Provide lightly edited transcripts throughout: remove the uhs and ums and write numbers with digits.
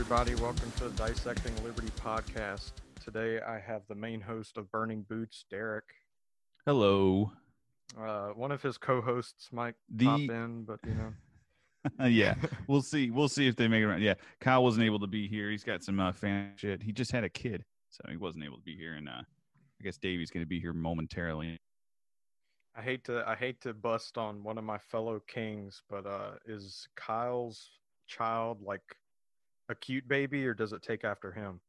everybody. Welcome to the Dissecting Liberty podcast. Today, I have the main host of Burning Boots, Derek. Hello. One of his co-hosts might pop The in, but you know, yeah, we'll see. We'll see if they make it around. Yeah, Kyle wasn't able to be here. He's got some fan shit. He just had a kid, so he wasn't able to be here. And I guess Davey's going to be here momentarily. I hate to bust on one of my fellow kings, but is Kyle's child like a cute baby, or does it take after him?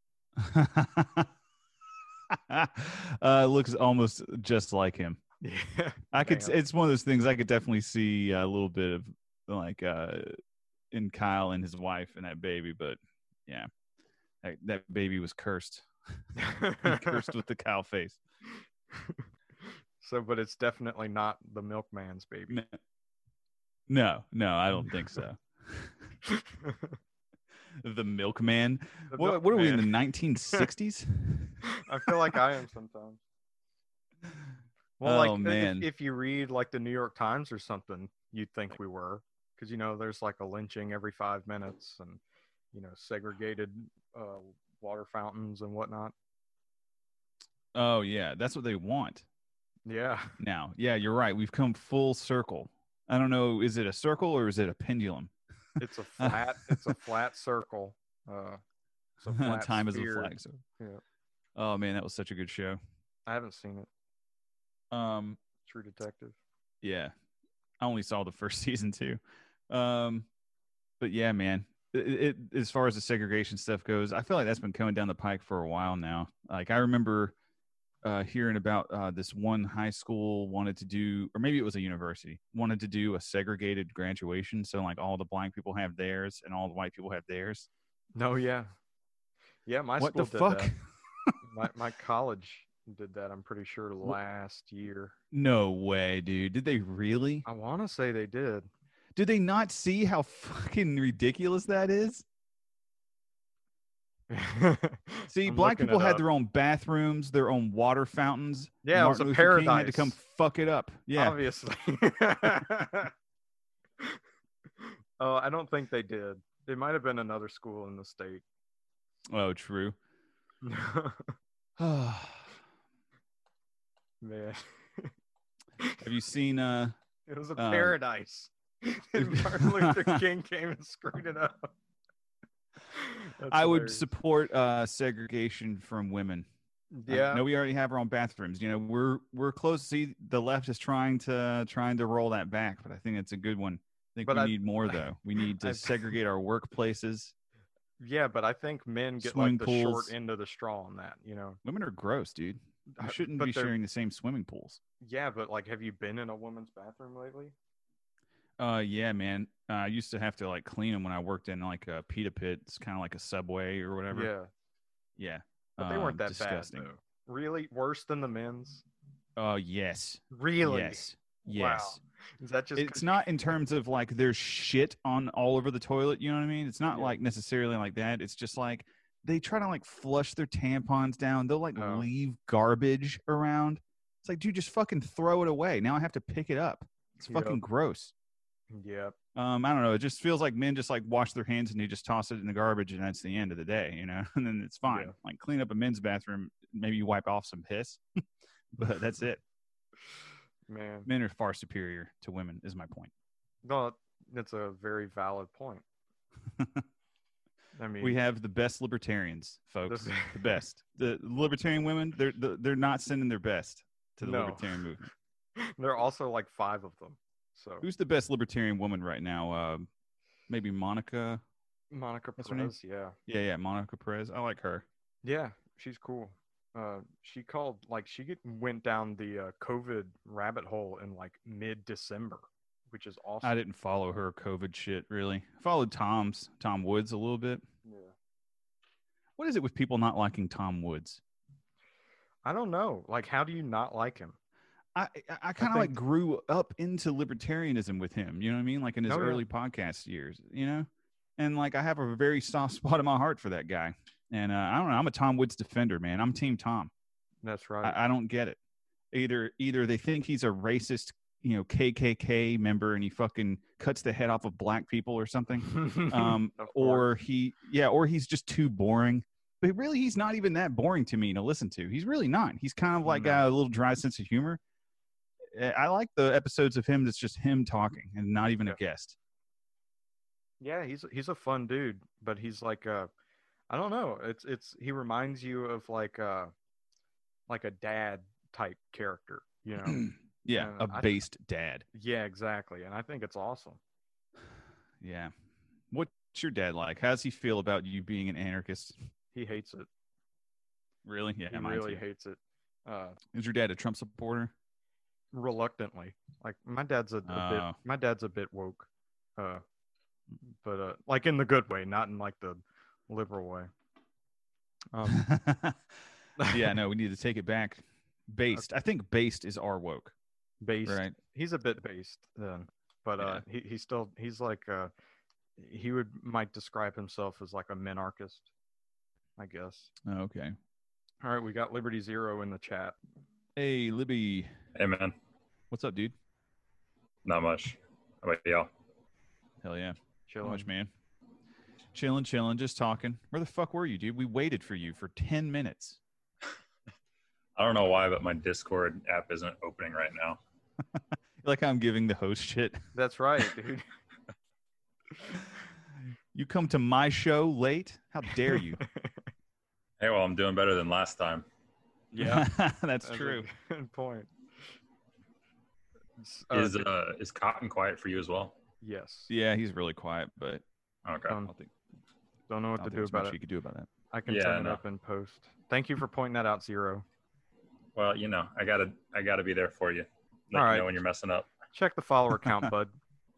Looks almost just like him. Yeah, I could. damn. It's one of those things I could definitely see a little bit of like in Kyle and his wife and that baby, but yeah, that baby was cursed. Cursed with the cow face. So, but it's definitely not the milkman's baby. No, I don't think so. The milkman. What are we in the 1960s? I feel like I am sometimes. Well, oh man! If you read like the New York Times or something, you'd think we were, because you know there's like a lynching every 5 minutes, and you know segregated water fountains and whatnot. Oh yeah, that's what they want. Yeah. Now, yeah, you're right. We've come full circle. I don't know. Is it a circle or is it a pendulum? It's a flat. It's a flat circle. It's a flat Time sphere. is a flag. So. Yeah. Oh man, that was such a good show. I haven't seen it. True Detective. Yeah, I only saw the first season too. But yeah, man. It as far as the segregation stuff goes, I feel like that's been coming down the pike for a while now. Like I remember hearing about this one high school wanted to do, or maybe it was a university, wanted to do a segregated graduation. So like all the black people have theirs and all the white people have theirs. No, yeah. Yeah, my what school the did fuck? that. My college did that, I'm pretty sure, last year. No way, dude. Did they really? I want to say they did. Did they not see how fucking ridiculous that is? See, black people had their own bathrooms, their own water fountains. Yeah, Martin it was a Luther paradise. King had to come fuck it up. Yeah, obviously. Oh, I don't think they did. It might have been another school in the state. Oh, true. Man. Have you seen it was a paradise. And Martin Luther King came and screwed it up. I would support segregation from women. Yeah. No, we already have our own bathrooms. You know, we're close. See, the left is trying to roll that back, but I think it's a good one. I think we need more though. We need to segregate our workplaces. Yeah, but I think men get swimming like the pools. short end of the straw on that, you know. Women are gross, dude. You shouldn't be sharing the same swimming pools. Yeah, but like, have you been in a woman's bathroom lately? Yeah, man. I used to have to like clean them when I worked in like a pita pit. It's kind of like a Subway or whatever. Yeah. Yeah. But they weren't that disgusting. bad, though. Really? Worse than the men's? Oh, yes. Really? Yes. Wow. Is that just? It's not in terms of like there's shit on all over the toilet. You know what I mean? It's not Yeah. like necessarily like that. It's just like they try to like flush their tampons down. They'll like leave garbage around. It's like, dude, just fucking throw it away. Now I have to pick it up. It's fucking gross. Yeah. I don't know. It just feels like men just like wash their hands and they just toss it in the garbage and that's the end of the day, you know? And then it's fine. Yeah. Like clean up a men's bathroom. Maybe you wipe off some piss, but that's it. Man. Men are far superior to women is my point. No, that's a very valid point. I mean, we have the best libertarians, folks. The best. The libertarian women, they're not sending their best to the libertarian movement. There are also like 5 of them. So who's the best libertarian woman right now? Maybe Monica Perez. Yeah, Monica Perez. I like her. Yeah, she's cool. She went down the COVID rabbit hole in like mid-December, which is awesome. I didn't follow her COVID shit really. I followed Tom Woods a little bit. Yeah. What is it with people not liking Tom Woods? I don't know. Like, how do you not like him? I kind of like grew up into libertarianism with him. You know what I mean? Like in his early podcast years, you know? And like, I have a very soft spot in my heart for that guy. And I don't know. I'm a Tom Woods defender, man. I'm Team Tom. That's right. I don't get it. Either they think he's a racist KKK member and he fucking cuts the head off of black people or something. Or he's just too boring. But really, he's not even that boring to me to listen to. He's really not. He's kind of like a little dry sense of humor. I like the episodes of him that's just him talking and not even a guest. Yeah, he's a fun dude, but he's like I don't know. He reminds you of like a dad type character, you know. Yeah, based dad. Yeah, exactly. And I think it's awesome. Yeah. What's your dad like? How does he feel about you being an anarchist? He hates it. Really? Yeah, he really hates it. Is your dad a Trump supporter? Reluctantly. Like my dad's a bit woke. But like in the good way, not in like the liberal way. Yeah, no, we need to take it back. Based. I think based is our woke. Based. Right. He's a bit based then. But he's like might describe himself as like a minarchist, I guess. Oh, okay. All right, we got Liberty Zero in the chat. Hey, Libby. Hey, man. What's up, dude? Not much. How about y'all? Hell yeah. Chilling. Not much, man. Chilling, just talking. Where the fuck were you, dude? We waited for you for 10 minutes. I don't know why, but my Discord app isn't opening right now. Like I'm giving the host shit. That's right, dude. You come to my show late? How dare you? Hey, well, I'm doing better than last time. Yeah, that's true. Good point. Is Cotton quiet for you as well? Yes. Yeah, he's really quiet, but okay. Don't know what to do about it. You could do about that. I can turn it up in post. Thank you for pointing that out, Zero. Well, I gotta be there for you. Let you know when you're messing up. Check the follower count, bud.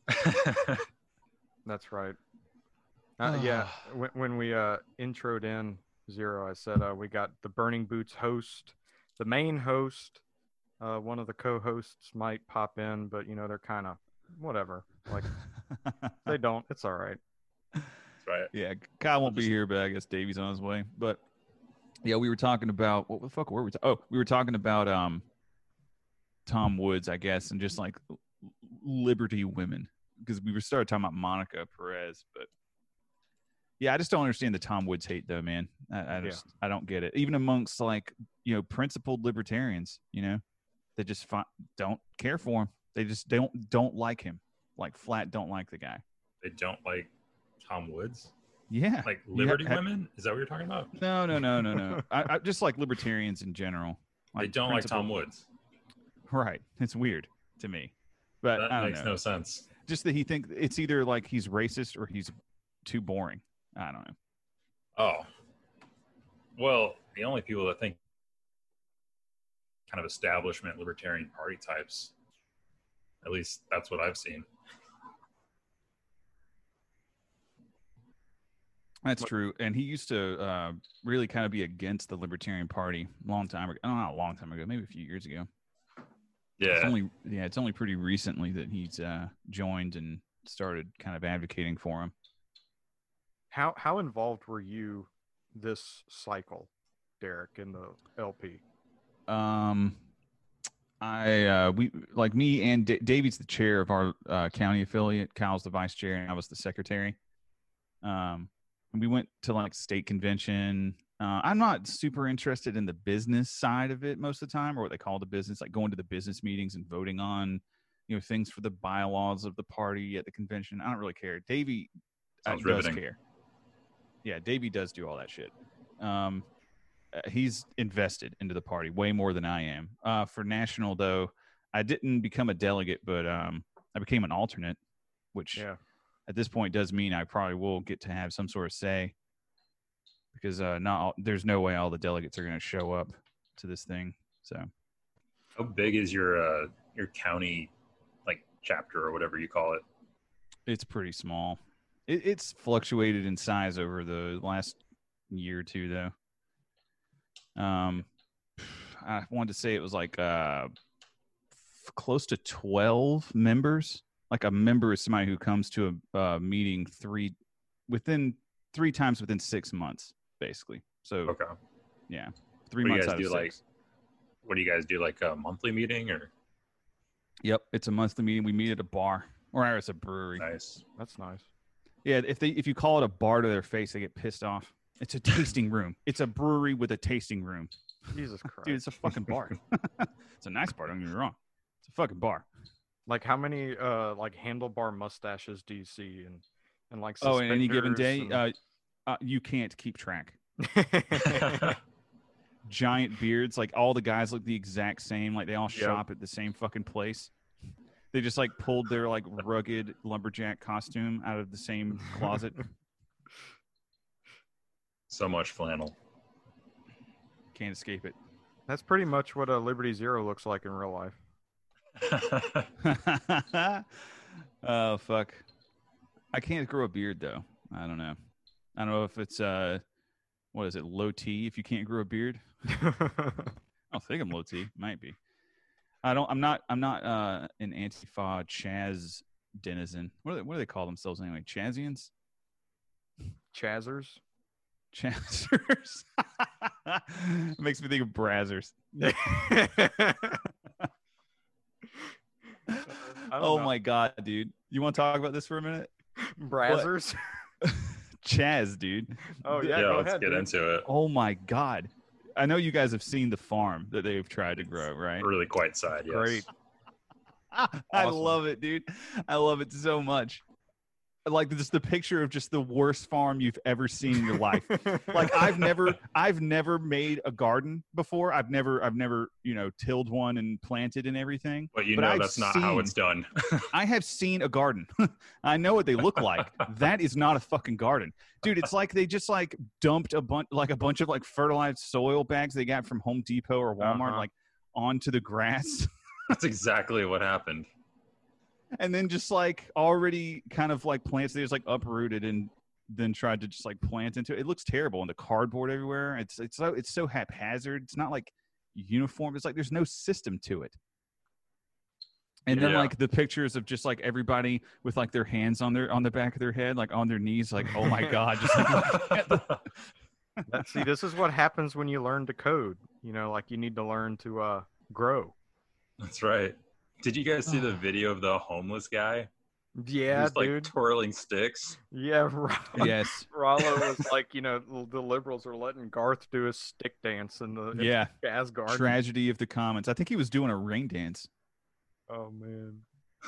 That's right. Yeah, when we introed in Zero, I said we got the Burning Boots host, the main host. One of the co-hosts might pop in, but they're kind of whatever. Like they don't. It's all right. That's right. Yeah, Kyle won't be here, but I guess Davey's on his way. But yeah, we were talking about what the fuck were we? We were talking about Tom Woods, I guess, and just like liberty women, because we started talking about Monica Perez, but yeah, I just don't understand the Tom Woods hate though, man. I don't get it. Even amongst like principled libertarians, they just don't care for him. They just don't like him. Like flat don't like the guy. They don't like Tom Woods? Yeah. Like liberty women? Is that what you're talking about? No. I just like libertarians in general. Like they don't like Tom Woods. Right. It's weird to me. But that makes no sense. Just that he thinks it's either like he's racist or he's too boring. I don't know. Oh. Well, the only people that think kind of establishment libertarian party types, at least that's what I've seen. That's true. And he used to really kind of be against the Libertarian Party a long time ago. Oh, not a long time ago, maybe a few years ago. Yeah. It's only pretty recently that he's joined and started kind of advocating for him. How involved were you this cycle, Derek, in the LP? Me and David's the chair of our county affiliate. Kyle's the vice chair, and I was the secretary. And we went to like state convention. I'm not super interested in the business side of it most of the time, or what they call the business, like going to the business meetings and voting on, things for the bylaws of the party at the convention. I don't really care. Davey does care. Yeah, Davey does do all that shit. He's invested into the party way more than I am. For national, though, I didn't become a delegate, but I became an alternate, which at this point does mean I probably will get to have some sort of say, because there's no way all the delegates are going to show up to this thing. So, how big is your county like chapter or whatever you call it? It's pretty small. It's fluctuated in size over the last year or two, though. I wanted to say it was like close to 12 members. Like a member is somebody who comes to a meeting three times within 6 months, basically. So okay, yeah, 3 months out of 6. What do you guys do? Like a monthly meeting or? Yep, it's a monthly meeting. We meet at a bar, or it's a brewery. Nice. That's nice. Yeah, if you call it a bar to their face, they get pissed off. It's a tasting room. It's a brewery with a tasting room. Jesus Christ. Dude, it's a fucking bar. It's a nice bar, don't get me wrong. It's a fucking bar. Like how many like handlebar mustaches do you see and like Oh, in any given day, and... you can't keep track. Giant beards, like all the guys look the exact same, like they all shop at the same fucking place. They just like pulled their like rugged lumberjack costume out of the same closet. So much flannel. Can't escape it. That's pretty much what a Liberty Zero looks like in real life. Oh fuck! I can't grow a beard though. I don't know. I don't know if it's what is it, low T? If you can't grow a beard, I don't think I'm low T. Might be. I'm not an Antifa Chaz denizen. What do they call themselves anyway? Chazians? Chazzers? Chazzers. It makes me think of Brazzers. Oh my god, dude! You want to talk about this for a minute? Brazzers? Chaz, dude. Oh yeah, let's get into it. Oh my god! I know you guys have seen the farm that they've tried to grow, right? Really quite side, yes. Great. I love it, dude. I love it so much. Like just the picture of just the worst farm you've ever seen in your life. Like I've never made a garden before. I've never, tilled one and planted and everything. But that's not how it's done. I have seen a garden. I know what they look like. That is not a fucking garden. Dude, it's like they just like dumped a bunch of like fertilized soil bags they got from Home Depot or Walmart like onto the grass. That's exactly what happened. And then just like already kind of like plants, they just like uprooted and then tried to just like plant into it. It looks terrible, and the cardboard everywhere. It's so haphazard. It's not like uniform. It's like there's no system to it. And then like the pictures of just like everybody with like their hands on the back of their head, like on their knees, like oh my god, just like, See, this is what happens when you learn to code. Like you need to learn to grow. That's right. Did you guys see the video of the homeless guy? Yeah, He's like dude. twirling sticks. Yeah, yes. Rollo was like, the liberals are letting Garth do a stick dance in the Chaz garden. Tragedy of the commons. I think he was doing a ring dance. Oh man.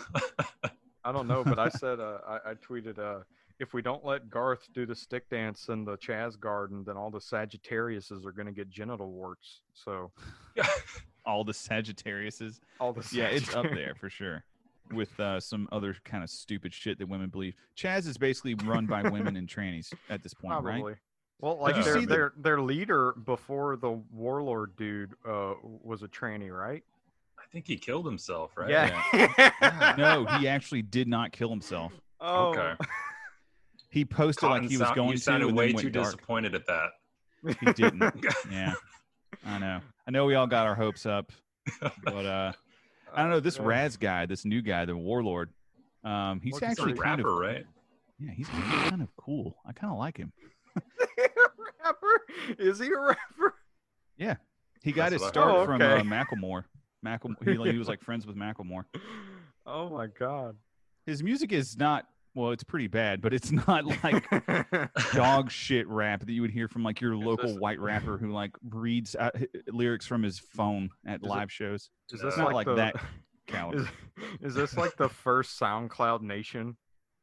I don't know, but I said I tweeted if we don't let Garth do the stick dance in the Chaz garden, then all the Sagittariuses are going to get genital warts. So. All the Sagittariuses. Yeah, it's up there for sure. With some other kind of stupid shit that women believe. Chaz is basically run by women and trannies at this point, probably. Right? Well, like their leader before the warlord dude was a tranny, right? I think he killed himself, right? Yeah. No, he actually did not kill himself. Oh. Okay. He posted like he was going to. You sounded way too dark. disappointed at that. He didn't. Yeah. I know we all got our hopes up, but I don't know, this Raz guy, this new guy, the warlord, he's actually kind rapper, of right? Yeah, he's kind of cool. I kind of like him. Rapper? Is he a rapper? Yeah, he got his start from Macklemore. He was like friends with Macklemore. Oh my god, his music is not. Well, it's pretty bad, but it's not like dog shit rap that you would hear from like your local white rapper who like reads lyrics from his phone at live shows. Is this not like that caliber? Is this like the first SoundCloud Nation?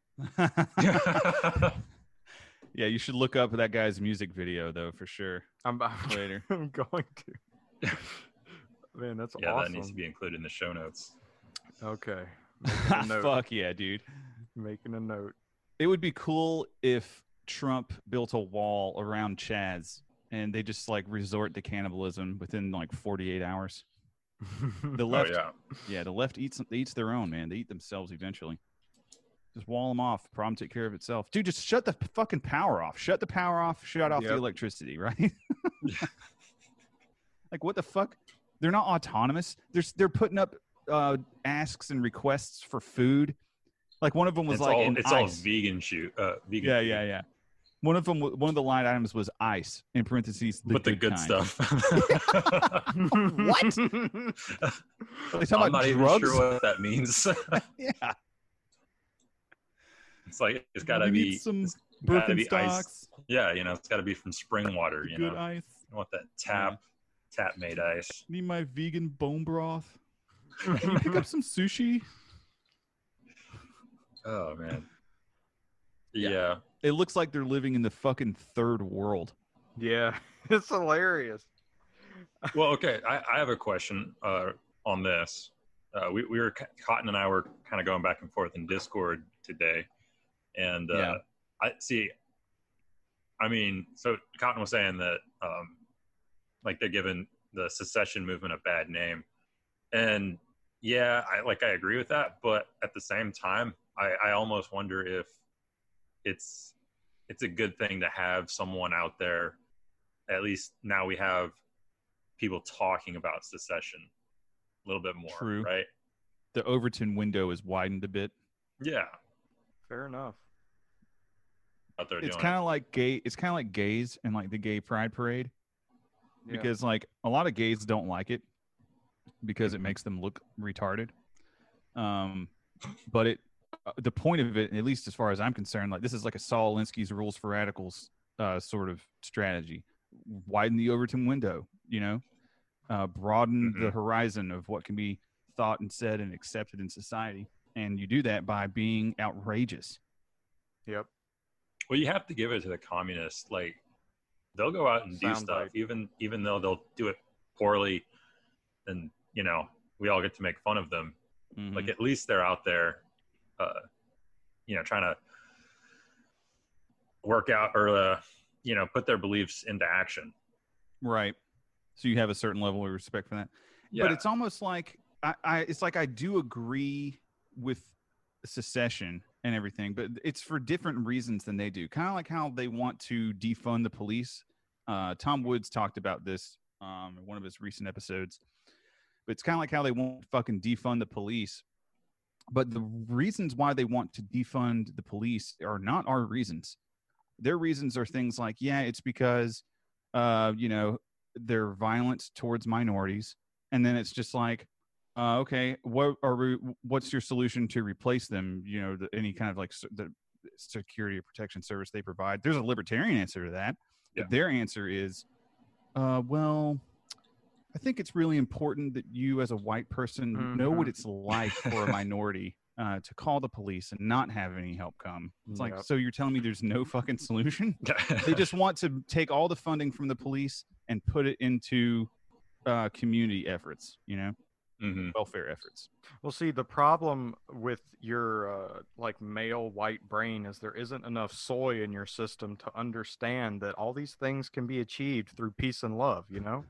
Yeah, you should look up that guy's music video though for sure. Later. I'm going to. Man, that's awesome. Yeah, that needs to be included in the show notes. Okay. Fuck yeah, dude. Making a note. It would be cool if Trump built a wall around Chaz and they just like resort to cannibalism within like 48 hours. The left, the left eats their own, man. They eat themselves eventually. Just wall them off. Problem take care of itself. Dude, just shut the fucking power off. Shut the power off. Shut off the electricity, right? Like what the fuck? They're not autonomous. They're putting up asks and requests for food. Like one of them was it's all vegan shoot. Vegan. Yeah. One of the line items was ice in parentheses. But the good kind. stuff. What? Are they talking I'm about not even drugs? sure what that means. Yeah. It's like it's got to We be need some it's gotta be ice. Birkenstocks. Yeah, it's got to be from spring water. You Good know, ice. I want that tap made ice. Need my vegan bone broth. Can you pick up some sushi? Oh man. Yeah. Yeah. It looks like they're living in the fucking third world. Yeah, it's hilarious. Well, okay. I have a question on this. We were Cotton and I were kind of going back and forth in Discord today, and I see. I mean, so Cotton was saying that like they're giving the secession movement a bad name, and yeah, I agree with that, but at the same time, I almost wonder if it's a good thing to have someone out there. At least now we have people talking about secession a little bit more. True. Right? The Overton window is widened a bit. Yeah. Fair enough. Out there It's doing kind of like gay. It's kind of like gays and like the gay pride parade, Yeah. because like a lot of gays don't like it because Mm-hmm. it makes them look retarded. But the point of it, at least as far as I'm concerned, like this is like a Saul Alinsky's Rules for Radicals sort of strategy. Widen the Overton window, broaden the horizon of what can be thought and said and accepted in society. And you do that by being outrageous. Yep. Well, you have to give it to the communists. Like they'll go out and do stuff, Soundbite. even though they'll do it poorly, and we all get to make fun of them. Mhm. Like at least they're out there, trying to work out or put their beliefs into action. Right. So you have a certain level of respect for that. Yeah. But it's almost like I do agree with secession and everything, but it's for different reasons than they do. Kind of like how they want to defund the police. Tom Woods talked about this in one of his recent episodes. But it's kind of like how they want to fucking defund the police. But the reasons why they want to defund the police are not our reasons. Their reasons are things like, it's because, they're violent towards minorities. And then it's just like, okay, what's your solution to replace them? Any kind of like the security or protection service they provide. There's a libertarian answer to that. Yeah. But their answer is, I think it's really important that you as a white person know what it's like for a minority to call the police and not have any help come. It's like, so you're telling me there's no fucking solution? They just want to take all the funding from the police and put it into community efforts, welfare efforts. Well, see, the problem with your like male white brain is there isn't enough soy in your system to understand that all these things can be achieved through peace and love,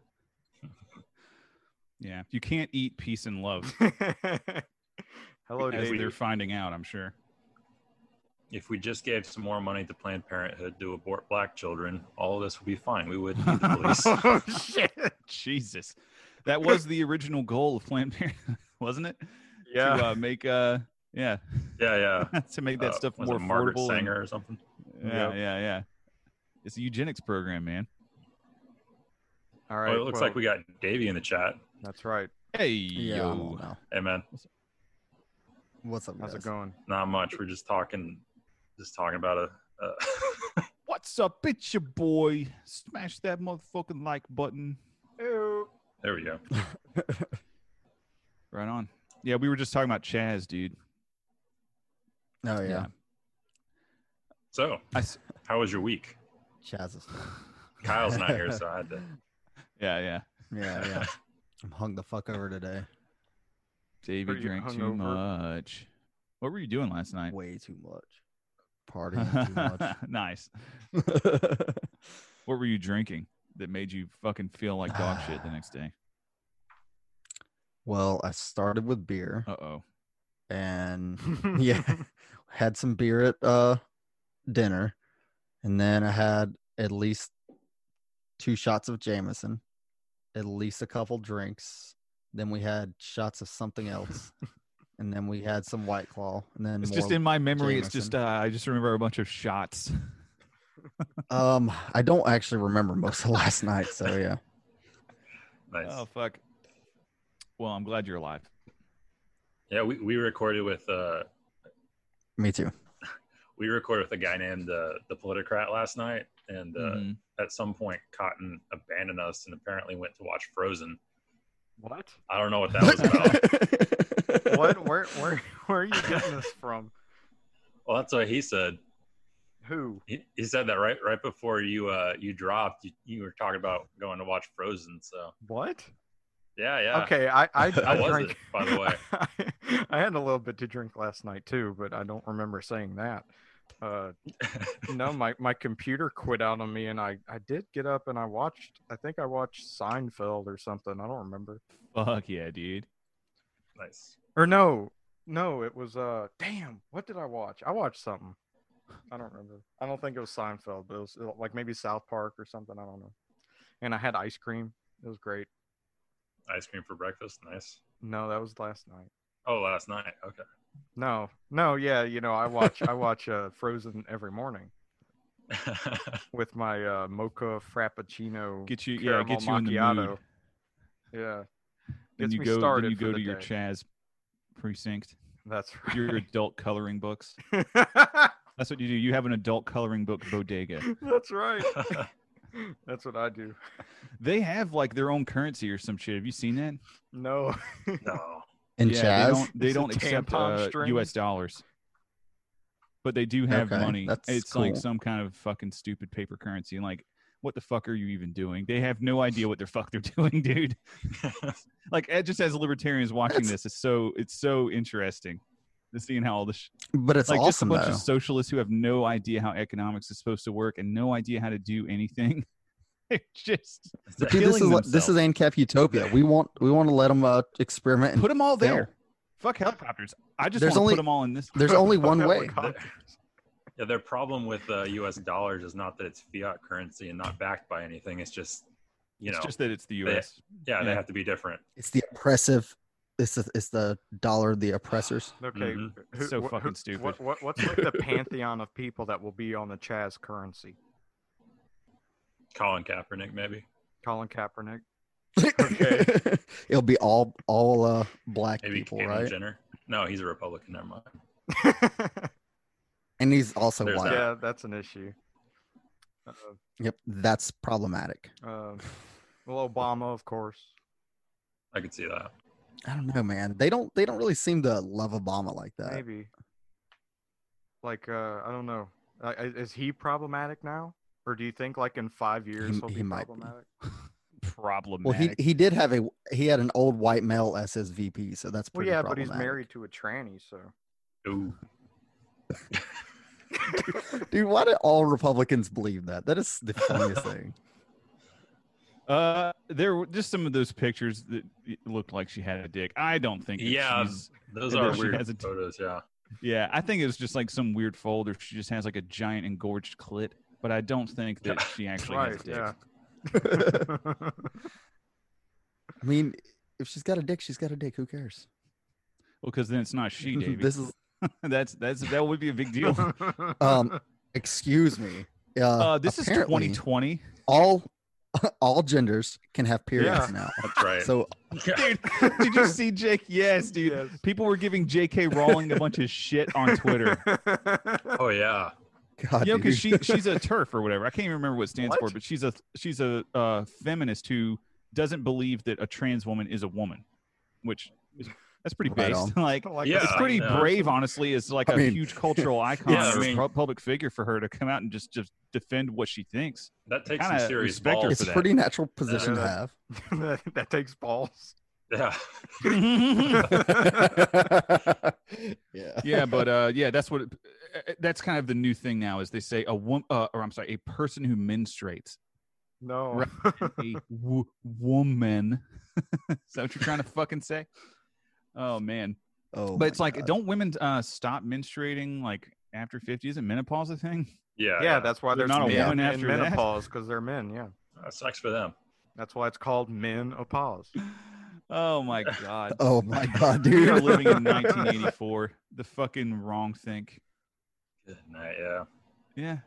Yeah, you can't eat peace and love. Hello, as David. they're finding out, I'm sure. If we just gave some more money to Planned Parenthood to abort black children, all of this would be fine. We wouldn't need the police. Oh, shit. Jesus. That was the original goal of Planned Parenthood, wasn't it? Yeah. To make Yeah. to make that stuff was more it Margaret affordable. Sanger or something? Yeah. It's a eugenics program, man. All right. Well, it looks like we got Davey in the chat. That's right. Hey, Yeah, I'm on yo. now. Hey, man. What's up, How's guys? it going? Not much. We're just talking about a What's up? It's your boy. Smash that motherfucking like button. Ew. There we go. Right on. Yeah, we were just talking about Chaz, dude. Oh yeah, So, how was your week? Chaz's. Kyle's not here, so I had to. Yeah. Yeah. I'm hung the fuck over today. Davey Pretty drank too hungover. much. What were you doing last night? Way too much. Partying too much. Nice. What were you drinking that made you fucking feel like dog shit the next day? Well, I started with beer Uh-oh. and yeah, had some beer at dinner, and then I had at least 2 shots of Jameson, at least a couple drinks. Then we had shots of something else, and then we had some White Claw, and then It's more just in my memory. It's just Jameson. I just remember a bunch of shots. I don't actually remember most of last night, so yeah. Nice. Oh fuck. Well, I'm glad you're alive. Yeah, we recorded with Me too. we recorded with a guy named the Politicrat last night, and at some point Cotton abandoned us and apparently went to watch Frozen. What? I don't know what that was about. What? Where are you getting this from? Well, that's what he said. Who? He said that right before you dropped. You were talking about going to watch Frozen. So What? yeah. Okay, I How was drank. it, by the way? I had a little bit to drink last night too, but I don't remember saying that. No, my computer quit out on me, and I did get up and I think I watched Seinfeld or something. I don't remember. Fuck yeah, dude. Nice. Or no, it was damn. What did I watch? I watched something. I don't remember. I don't think it was Seinfeld, but it was like maybe South Park or something. I don't know. And I had ice cream. It was great. Ice cream for breakfast. Nice. No, that was last night. Oh, last night. Okay. No, yeah, I watch Frozen every morning with my mocha frappuccino. Get you in macchiato. the mood. Yeah. Then Gets you me go started to for the your day. Chaz precinct. That's right. Your adult coloring books. That's what you do. You have an adult coloring book bodega. That's right. That's what I do. They have like their own currency or some shit. Have you seen that? No. No. And Yeah, Chaz? they Is it don't accept tampon strings? U.S. dollars, but they do have Okay, money. that's It's like cool. some kind of fucking stupid paper currency. And like, what the fuck are you even doing? They have no idea what the fuck they're doing, dude. Like, just as libertarians watching this, it's so interesting to seeing how all this, But it's like, just a awesome, bunch though. of socialists who have no idea how economics is supposed to work and no idea how to do anything. They're just Dude, killing this is ANCAP utopia. We want to let them experiment. And put them all fail. there. Fuck helicopters. I just There's want to only- put them all in this. There's only one way. Helicopters. Yeah, their problem with U.S. dollars is not that it's fiat currency and not backed by anything. It's just, It's just that it's the U.S. they yeah. have to be different. It's the oppressive. It's the dollar of the oppressors. Okay. Mhm. So fucking stupid. What's like the pantheon of people that will be on the Chaz currency? Colin Kaepernick, maybe. Colin Kaepernick. Okay. It'll be all black Maybe people, Caitlyn right? Jenner. No, he's a Republican. Never mind. And he's also There's white. that. Yeah, that's an issue. Yep, that's problematic. Well, Obama, of course. I could see that. I don't know, man. They don't really seem to love Obama like that. Maybe. Like, I don't know. Is he problematic now? Or do you think like in 5 years he'll He be might be. problematic? Problematic. Well, he did have he had an old white male as his VP, so that's Well, pretty yeah, but he's problematic. married to a tranny, so. Ooh. Dude, why do all Republicans believe that? That is the funniest thing. There were just some of those pictures that looked like she had a dick. I don't think. That Yeah, she's, those that are she weird has a- photos. Yeah. yeah. I think it was just like some weird folder. She just has like a giant engorged clit, but I don't think that Yeah. she actually has a Right, dick. yeah. I mean, if she's got a dick, she's got a dick. Who cares? Well, because then it's not she, Davey. This is that would be a big deal. excuse me. This is apparently 2020. all genders can have periods Yeah. now. That's right. So Dude, did you see Jake? Yes, dude. Yes. People were giving J.K. Rowling a bunch of shit on Twitter. Oh yeah. God, You know, because dude. she's a TERF or whatever. I can't even remember what it stands What? for, but she's a feminist who doesn't believe that a trans woman is a woman, which that's pretty Right based. on. Like, Like Yeah, it's pretty yeah. brave, honestly. As like I a mean- huge cultural icon Yeah, I or mean- public figure for her to come out and just defend what she thinks. That takes some Kinda serious respect her balls. It's for a that. pretty natural position to Yeah, have. that takes balls. Yeah. Yeah. Yeah, but yeah, that's what. That's kind of the new thing now. Is they say a woman, or I'm sorry, a person who menstruates. No. A woman. Is that what you're trying to fucking say? Oh man. Oh, But it's my like, God. don't women stop menstruating like after 50? Isn't menopause a thing? Yeah. Yeah, that's why They're there's not a men woman in after that? menopause, because they're men, yeah. Sucks for them. That's why it's called menopause. Oh my god. Oh my God, We are dude. living in 1984. The fucking wrong think. Good night. Yeah. Yeah.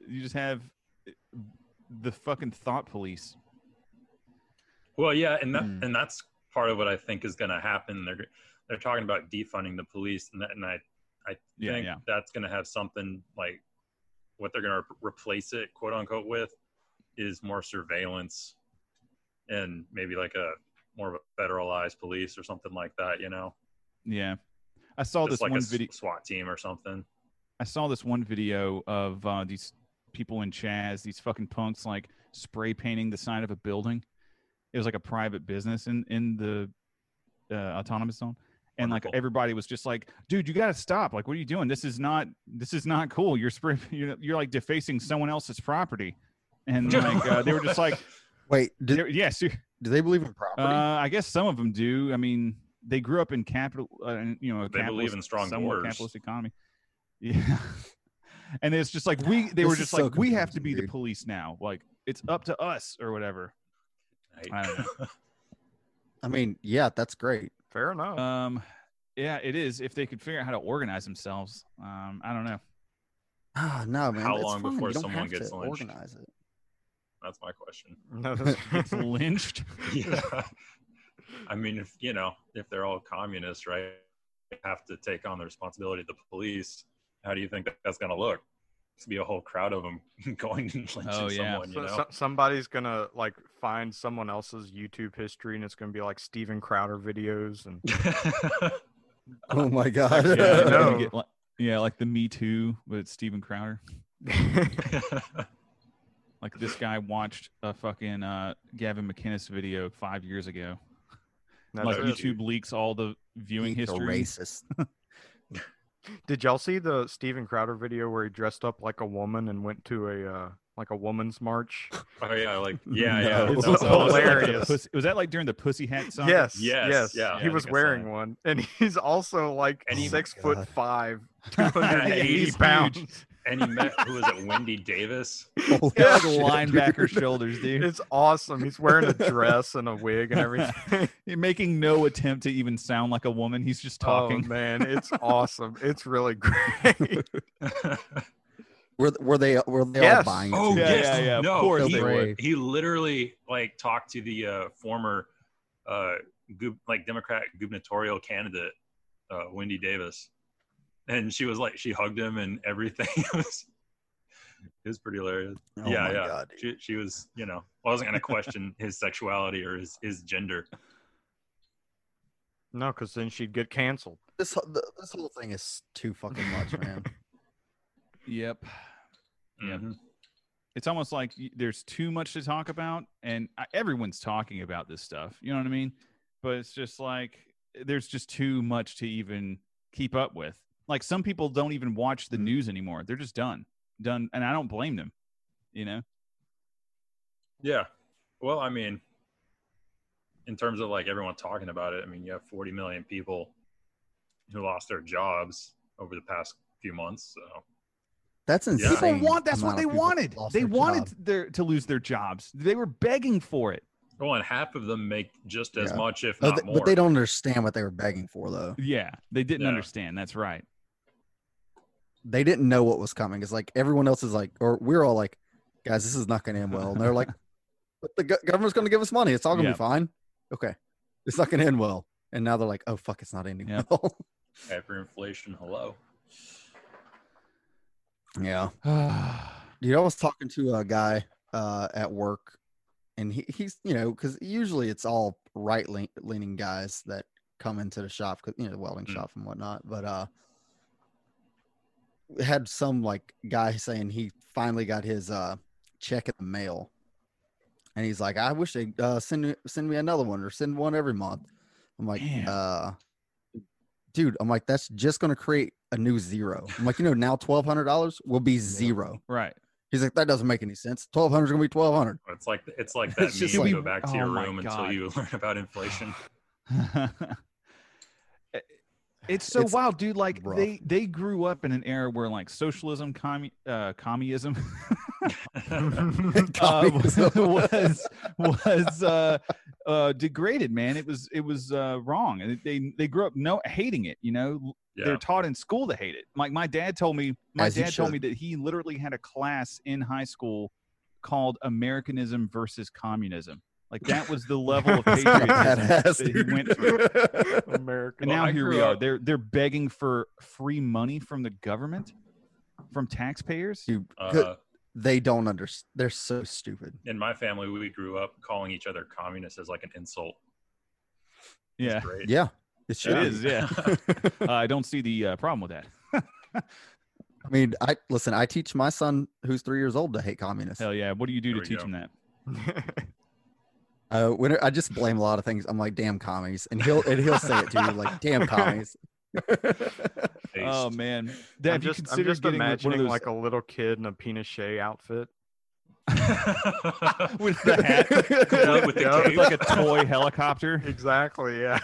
the fucking thought police. Well, yeah, and that's part of what I think is going to happen. They're talking about defunding the police, and I think that's going to have something like what they're going to replace it, quote unquote, with is more surveillance and maybe like a more of a federalized police or something like that, you know? Yeah. I saw just this like one a video. SWAT team or something. I saw this one video of these people in Chaz, these fucking punks, like spray painting the side of a building. It was like a private business in the autonomous zone. And Wonderful. like everybody was just like, dude, you got to stop. Like, what are you doing? This is not cool. You're like defacing someone else's property. And like, they were just like, wait, yes. Do they believe in property? I guess some of them do. I mean, they grew up in capital, they believe in strong borders, capitalist economy. Yeah. And it's just like, they were just like, we have to be the police now. Like, it's up to us or whatever. I don't know. I mean, yeah, that's great. Fair enough. Yeah, it is. If they could figure out how to organize themselves, I don't know. No, man. How long before someone gets lynched? Organize it. That's my question. Gets lynched. Yeah. I mean, if they're all communists, right, they have to take on the responsibility of the police. How do you think that's going to look? To be a whole crowd of them going and lynching someone, you know? Somebody's gonna like find someone else's YouTube history, and it's gonna be like Steven Crowder videos and. Oh my god! Like the Me Too with Steven Crowder. Like this guy watched a fucking Gavin McInnes video 5 years ago. Like YouTube leaks all the viewing history. Racist. Did y'all see the Steven Crowder video where he dressed up like a woman and went to a woman's march? Oh yeah, It's hilarious. Was that like during the Pussy Hat song? Yes. Yeah. He was wearing one, and he's also like 6'5", 280 pounds. And he met, who was it, Wendy Davis? Oh, yeah, like linebacker shoulders, dude. It's awesome. He's wearing a dress and a wig and everything. He's making no attempt to even sound like a woman. He's just talking. Oh, man, it's awesome. It's really great. Were they all buying it? Oh, yes. Yeah. No, of course he literally like talked to the former Democrat gubernatorial candidate, Wendy Davis. And she was like, she hugged him and everything. It was pretty hilarious. Oh my God, she was, wasn't going to question his sexuality or his gender. No, because then she'd get canceled. This whole thing is too fucking much, man. Yep. Mm-hmm. It's almost like there's too much to talk about, and everyone's talking about this stuff. You know what I mean? But it's just like there's just too much to even keep up with. Like some people don't even watch the news anymore. They're just done, and I don't blame them, Yeah. Well, I mean, in terms of like everyone talking about it, I mean, you have 40 million people who lost their jobs over the past few months. So that's insane. People want. That's what they wanted. They wanted to lose their jobs. They were begging for it. Well, and half of them make just as much, if not more. But they don't understand what they were begging for, though. Yeah, they didn't understand. That's right. They didn't know what was coming. It's like everyone else is like, or we're all like, guys, this is not going to end well. And they're like, but the government's going to give us money. It's all going to be fine. Okay. It's not going to end well. And now they're like, oh, fuck, it's not ending well. Hyperinflation, hello. Yeah. Dude, I was talking to a guy at work, and he's, because usually it's all right-leaning guys that come into the shop, the welding shop and whatnot. But had some like guy saying he finally got his check in the mail, and he's like, I wish they'd send me another one or send one every month. I'm like, dude, I'm like, that's just going to create a new zero. I'm like, now $1,200 will be zero. Right. He's like, that doesn't make any sense. 1,200 is going to be 1,200. It's like that meme, go back to your room until you learn about inflation. It's wild, dude. Like they grew up in an era where like socialism, communism was degraded, man. It was wrong, and they grew up hating it. they're taught in school to hate it. Like my dad told me, that he literally had a class in high school called Americanism versus Communism. Like that was the level of patriotism that he went through. American. And now here we are. They're begging for free money from the government, from taxpayers. They don't understand. They're so stupid. In my family, we grew up calling each other communists as like an insult. Yeah. Great. Yeah. It is. Yeah. I don't see the problem with that. I mean, I teach my son who's 3 years old to hate communists. Hell yeah. What do you do to teach him that? When I just blame a lot of things. I'm like, damn commies. And he'll say it to you like, damn commies. Oh man. Dad, I'm just imagining like a little kid in a Pinochet outfit. With the hat. With the cape. Like a toy helicopter. Exactly, yeah.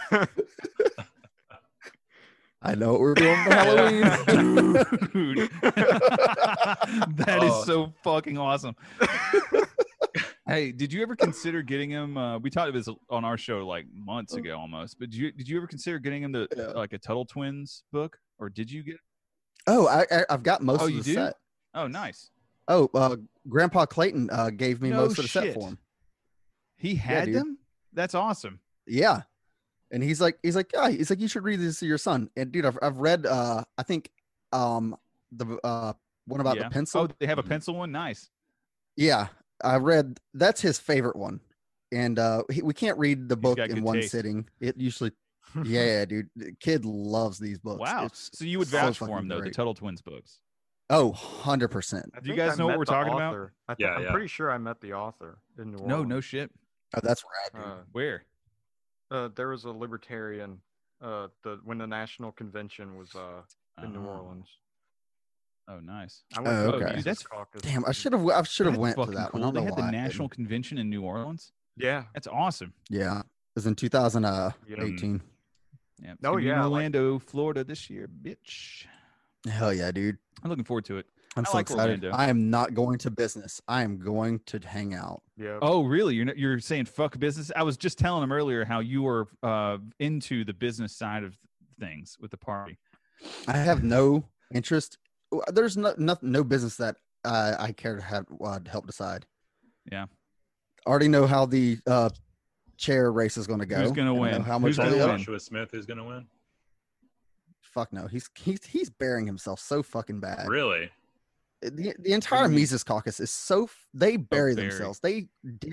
I know what we're doing for Halloween. Dude. That is so fucking awesome. Hey, did you ever consider getting him? We talked about this on our show like months ago almost. But did you ever consider getting him like a Tuttle Twins book, or did you get? Oh, I've got most of the set. Oh, nice. Oh, Grandpa Clayton gave me most of the set for him. He had them? That's awesome. Yeah. And he's like, you should read this to your son. And dude, I've read I think the one about the pencil. Oh, they have a pencil one? Nice. Yeah. I read that's his favorite one. And we can't read the book in one sitting. It usually yeah, dude. The kid loves these books. Wow. So you would vouch for him though, the Tuttle Twins books. Oh, 100%. Do you guys know what we're talking about? I'm pretty sure I met the author in New Orleans. No shit. Oh, that's rad, dude. Where? There was a libertarian when the National Convention was in New Orleans. Oh, nice. Okay. That's caucus. Damn, I should have went to that cool. one. They had the National Convention in New Orleans. Yeah, that's awesome. Yeah, it was in 2018. Yeah. Oh yeah, Orlando, Florida this year, bitch. Hell yeah, dude. I'm looking forward to it. I'm so excited. I am not going to business. I am going to hang out. Yeah. Oh, really? You're saying fuck business? I was just telling him earlier how you were into the business side of things with the party. I have no interest. There's no business that I care to have help decide. Yeah. Already know how the chair race is going to go. Who's going to win? How much Joshua Smith is going to win? Fuck no. He's burying himself so fucking bad. Really? The entire Mises caucus is they bury themselves. They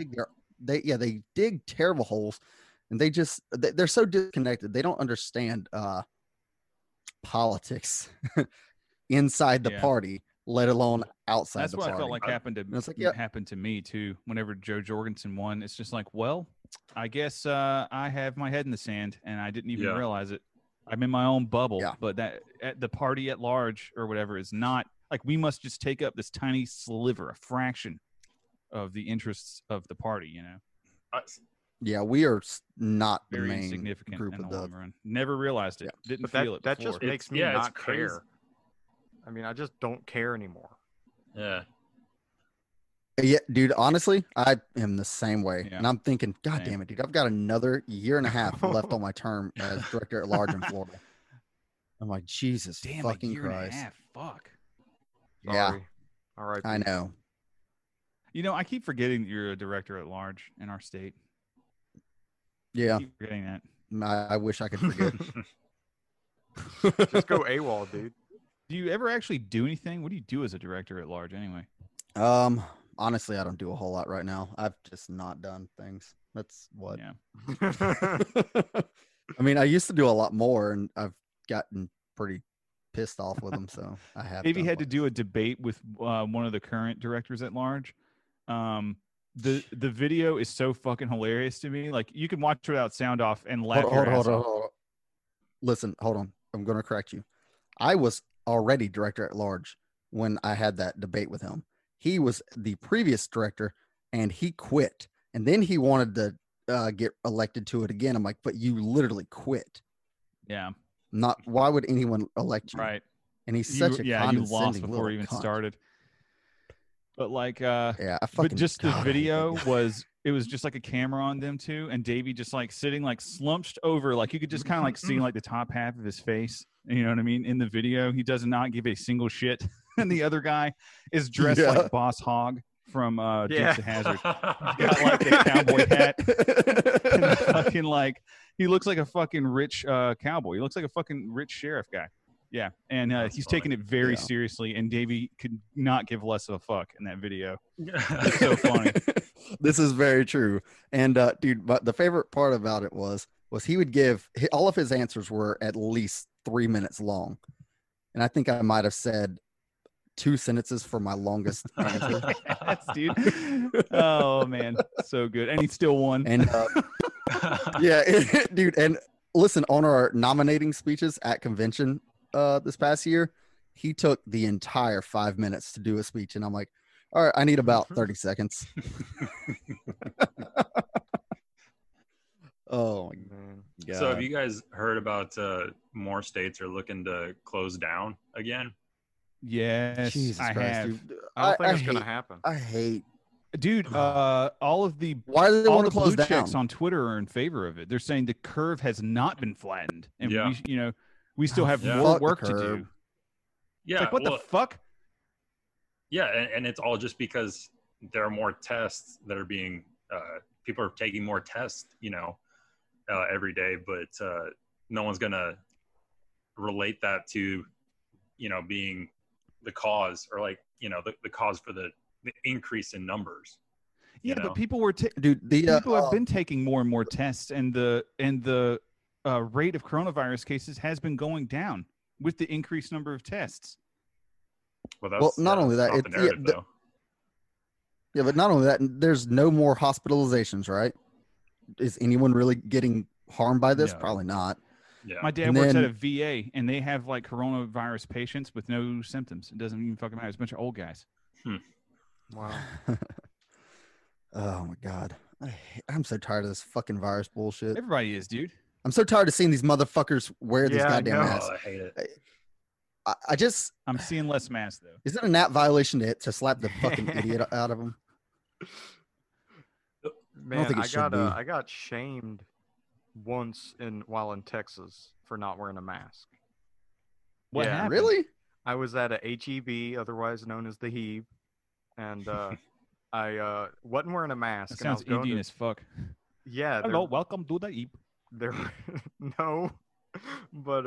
dig terrible holes, and they're so disconnected. They don't understand politics inside the party, let alone outside the party. That's what I felt like happened to me too. Whenever Joe Jorgensen won, it's just like, well, I guess I have my head in the sand, and I didn't even realize it. I'm in my own bubble, but that at the party at large or whatever is not like we must just take up this tiny sliver, a fraction of the interests of the party, you know? Yeah, we are not very the main significant group in of the long run. Never realized it. Didn't feel it. That before. just makes me not care. I mean, I just don't care anymore. Yeah. Yeah, dude, honestly, I am the same way. Yeah. And I'm thinking, God damn it, dude, I've got another year and a half left on my term as director at large in Florida. I'm like, Jesus fucking Christ. Fuck. Sorry. Yeah. All right. I know. You know, I keep forgetting that you're a director at large in our state. Yeah. I keep forgetting that. I wish I could forget. Just go AWOL, dude. Do you ever actually do anything? What do you do as a director at large anyway? Honestly, I don't do a whole lot right now. I've just not done things. That's what. Yeah. I mean, I used to do a lot more, and I've gotten pretty pissed off with them. So I have. Maybe had to do a debate with one of the current directors at large. The video is so fucking hilarious to me. Like you can watch it without sound off and laugh. Hold on. Listen, hold on. I'm going to correct you. I was already director at large when I had that debate with him. He was the previous director and he quit. And then he wanted to get elected to it again. I'm like, but you literally quit. Yeah. Why would anyone elect you? Right. And he's such a condescending you lost before it even started. But like, but just the video was just like a camera on them too. And Davey just like sitting like slumped over, like you could just kind of like see like the top half of his face. You know what I mean? In the video, he does not give a single shit. And the other guy is dressed like Boss Hogg from Dukes of Hazzard. He's got like a cowboy hat. And fucking like, he looks like a fucking rich cowboy. He looks like a fucking rich sheriff guy. Yeah. And he's taking it very seriously. And Davey could not give less of a fuck in that video. It's so funny. This is very true. And dude, but the favorite part about it was he would give all of his answers were at least 3 minutes long. And I think I might have said 2 sentences for my longest answer. Yes, dude. Oh man, so good. And he still won. And yeah, dude. And listen, on our nominating speeches at convention this past year, he took the entire 5 minutes to do a speech, and I'm like, all right, I need about 30 seconds. Oh my God. So have you guys heard about more states are looking to close down again? Yes, Jesus I Christ, have. dude. I don't think it's hate, gonna happen. I hate. Dude, all of the Why do they all want the to close blue down? checks on Twitter are in favor of it. They're saying the curve has not been flattened, and Yeah. we still have Yeah. more Fuck the work to curve. do. Yeah, It's like, what the fuck? Yeah, and it's all just because there are more tests that are being people are taking more tests, every day, but no one's gonna relate that to being the cause, or like the cause for the increase in numbers. Yeah, but people were Dude, people have been taking more and more tests, and the rate of coronavirus cases has been going down with the increased number of tests. Well, not only that, not the narrative, though. Yeah, but not only that, there's no more hospitalizations, right? Is anyone really getting harmed by this? No. Probably not. Yeah. My dad And works then- at a VA, and they have like coronavirus patients with no symptoms. It doesn't even fucking matter. It's a bunch of old guys. Wow. Oh my God. I'm so tired of this fucking virus bullshit. Everybody is, dude. I'm so tired of seeing these motherfuckers wear these Yeah, I goddamn know. masks. I hate it. I just, I'm seeing less masks though. is it a nat violation to slap the fucking idiot out of them? Man, think it should be. I got shamed once while in Texas for not wearing a mask. What Yeah. happened? Really? I was at a HEB, otherwise known as the Heeb, and I wasn't wearing a mask. That and I sounds was going Indian to- as fuck. Yeah. Hello, welcome to the Eep. There, no, but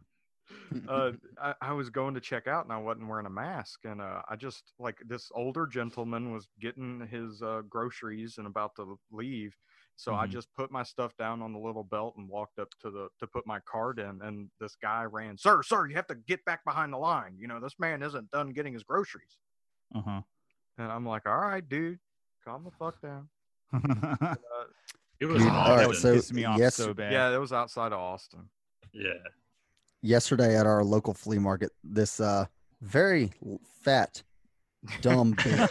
I was going to check out and I wasn't wearing a mask, and I just, like, this older gentleman was getting his groceries and about to leave, so I Mhm. just put my stuff down on the little belt and walked up to put my card in, and this guy ran, sir, you have to get back behind the line, this man isn't done getting his groceries. Uh And I'm like, all right, dude, calm the fuck down. huh. It was Dude, Austin. all right, so pissed me off yes, so bad. Yeah, that was outside of Austin. Yeah. yesterday at our local flea market, this very fat, dumb bitch,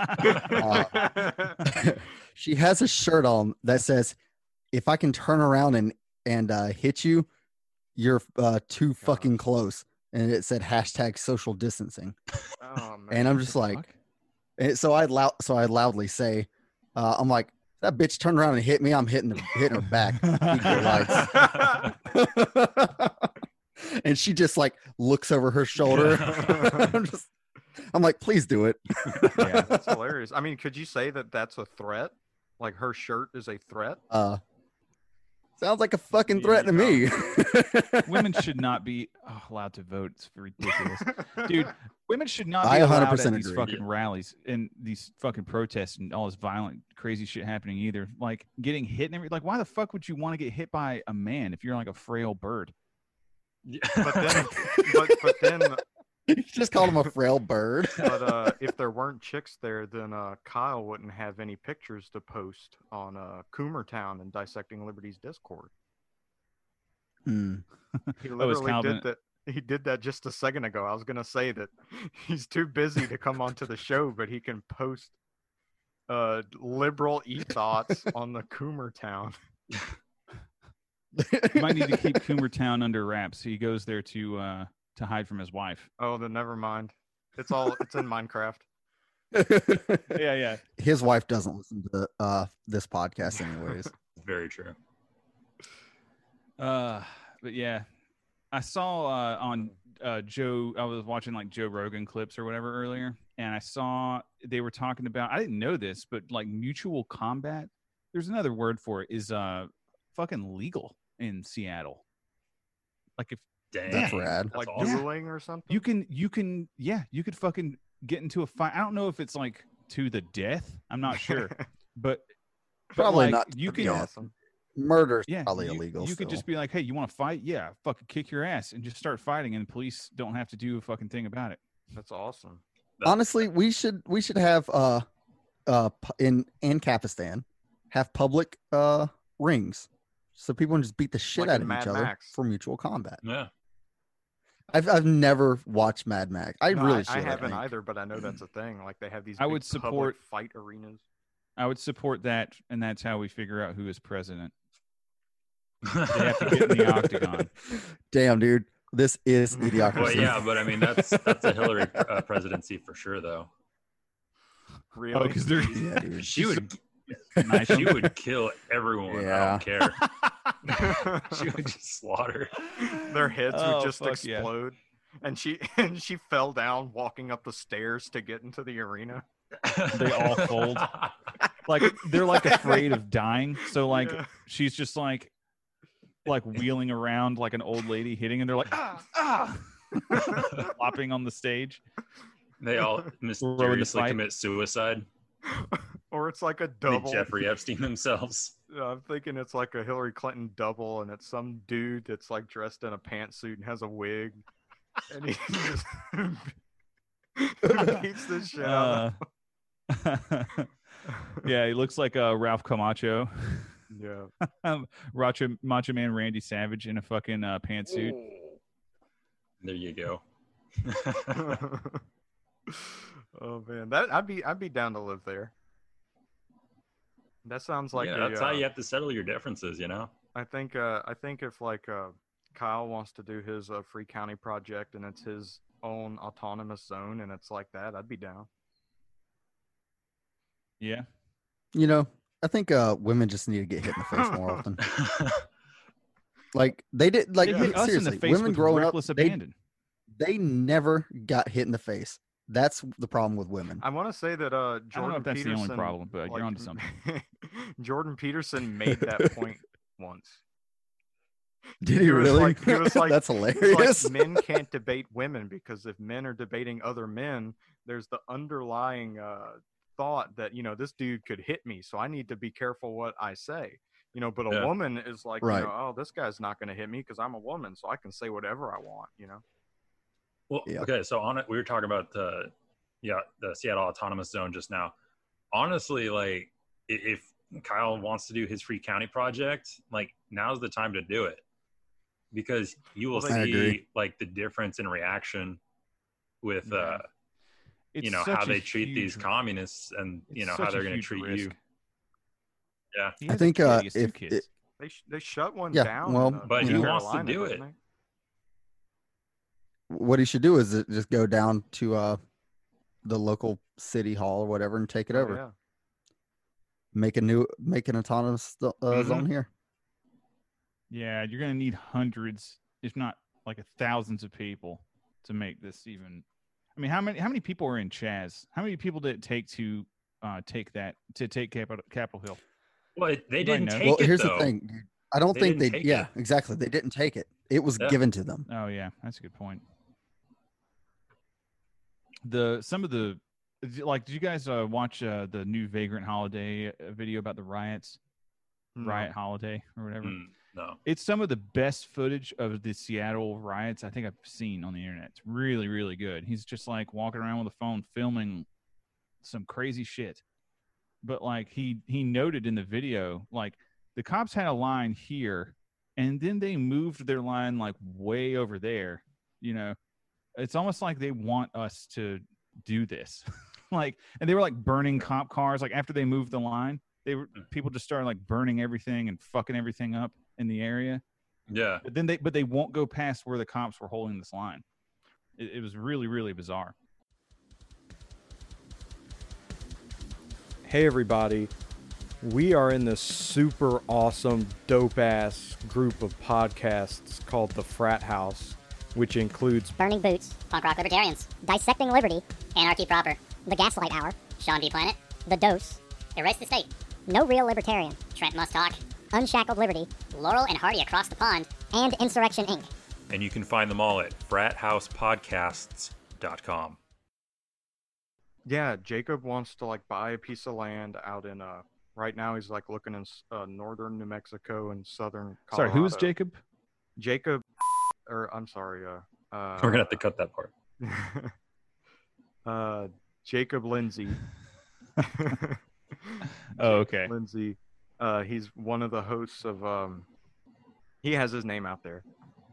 she has a shirt on that says, "If I can turn around and hit you, you're too fucking close," and it said hashtag social distancing. Oh, man. And I'm just like, Fuck. and so I loudly say, I'm like, that bitch turned around and hit me. I'm hitting her back. Equal rights. And she just like looks over her shoulder. I'm like, please do it. Yeah. That's hilarious. I mean, could you say that that's a threat? Like, her shirt is a threat? Sounds like a fucking threat to me. Women should not be allowed to vote. It's ridiculous, dude. Women should not be I allowed 100% at these agree. fucking rallies and these fucking protests and all this violent, crazy shit happening either. Like getting hit and everything. Like, why the fuck would you want to get hit by a man if you're like a frail bird? But then, but then, You just called him a frail bird. but if there weren't chicks there, then Kyle wouldn't have any pictures to post on Coomertown and Dissecting Liberty's Discord. Hmm. He Oh, is literally Kyle did been- that. He did that just a second ago. I was gonna say that he's too busy to come onto the show, but he can post liberal e-thoughts on the Coomertown. You might need to keep Coomertown under wraps. He goes there to hide from his wife. Oh, then never mind. It's in Minecraft. Yeah. His wife doesn't listen to this podcast anyways. Very true. But yeah, I saw on Joe. I was watching like Joe Rogan clips or whatever earlier, and I saw they were talking about. I didn't know this, but like mutual combat. There's another word for it. Is fucking legal in Seattle. Like if Dang, That's rad. Like awesome. dueling or something. you could fucking get into a fight. I don't know if it's like to the death. I'm not sure, but Probably like, not. You That'd be can awesome. Murder's Yeah, probably you, illegal. You could just be like, "Hey, you want to fight? Yeah, fucking kick your ass," and just start fighting, and the police don't have to do a fucking thing about it. That's awesome. Honestly, we should have in Ancapistan have public rings, so people can just beat the shit Like out in of Mad each other Max. for mutual combat. Yeah. I've never watched Mad Max. I No, really I should. haven't think. either, but I know that's a thing. Like they have these. I big would public support- fight arenas. I would support that, and that's how we figure out who is president. They have to get in the octagon. Damn, dude, this is idiocracy. Well, yeah, but I mean that's a Hillary presidency for sure, though. Really? Oh, because they're Yeah, dude. She would nice. she would kill everyone. Yeah. I don't care. She would just slaughter. Their heads Oh, would just fuck yeah. explode. And she fell down walking up the stairs to get into the arena. They all fold. Like they're like afraid of dying, so like Yeah. she's just like wheeling around like an old lady hitting, and they're like flopping on the stage. They all mysteriously fight. commit suicide. Or it's like a They double. Jeffrey Epstein themselves. I'm thinking it's like a Hillary Clinton double, and it's some dude that's like dressed in a pantsuit and has a wig, and he just beats the shit out of Yeah, he looks like Ralph Camacho. Yeah. Macho Man Randy Savage in a fucking pantsuit. There you go. Oh man, that I'd be down to live there. That sounds like yeah, that's how you have to settle your differences, you know. I think if like Kyle wants to do his free county project and it's his own autonomous zone and it's like that, I'd be down. Yeah. You know, I think women just need to get hit in the face more often. Like they did, like They hit us in seriously, the face women with growing up, reckless abandon. they never got hit in the face. That's the problem with women. I want to say that I don't know Jordan if that's Peterson, the only problem, but you're onto something. Jordan Peterson made that point once. Did he He was really? like- he was like- That's It's hilarious. like men can't debate women because if men are debating other men, there's the underlying thought that, you know, this dude could hit me, so I need to be careful what I say. You know, but a Yeah. woman is like, Right. you know, oh, this guy's not going to hit me because I'm a woman, so I can say whatever I want, you know? Well, Yeah. okay, so on it, we were talking about the Seattle Autonomous Zone just now. Honestly, like if Kyle wants to do his free county project, like now's the time to do it because you will I agree. see like the difference in reaction with Yeah. you It's know such how a they treat these huge- communists and you it's know such how a they're going to huge treat risk. you. Yeah, He I has a think kid. He has two if kids. They shut one Yeah, down. well, in, But North he wants to Carolina, do didn't it. what he should do is just go down to the local city hall or whatever and take it they? Oh, over. yeah. Make an autonomous zone here. Yeah, you're gonna need hundreds, if not like thousands of people to make this even. I mean, how many people are in Chaz? How many people did it take to take Capitol Hill? well, they Anybody didn't know? take Well, it here's though. the thing. Dude. I don't They think didn't they. take Yeah, it. exactly. They didn't take it. It was Yeah. given to them. Oh yeah, that's a good point. Some of the did you guys watch the new Vagrant Holiday video about the riots? No. Riot Holiday or whatever. No. It's some of the best footage of the Seattle riots I think I've seen on the internet. It's really, really good. He's just like walking around with a phone filming some crazy shit. But like he noted in the video, like the cops had a line here and then they moved their line like way over there. You know, it's almost like they want us to do this. Like, and they were like burning cop cars. Like after they moved the line, people just started like burning everything and fucking everything up in the area. Yeah. But they won't go past where the cops were holding this line. It was really, really bizarre. Hey everybody, We are in this super awesome, dope-ass group of podcasts called The Frat House, which includes Burning Boots, Punk Rock Libertarians, Dissecting Liberty, Anarchy Proper, The Gaslight Hour, Sean V. Planet, The Dose, Erase the State, No Real Libertarian, Trent Must Talk, Unshackled Liberty, Laurel and Hardy Across the Pond, and Insurrection Inc. And you can find them all at frathousepodcasts.com. Yeah, Jacob wants to like buy a piece of land out in right now he's like looking in northern New Mexico and southern Colorado. Sorry, who is Jacob? Jacob, or I'm sorry, We're gonna have to cut that part. Jacob Lindsay. Oh, okay. Lindsay. He's one of the hosts of he has his name out there.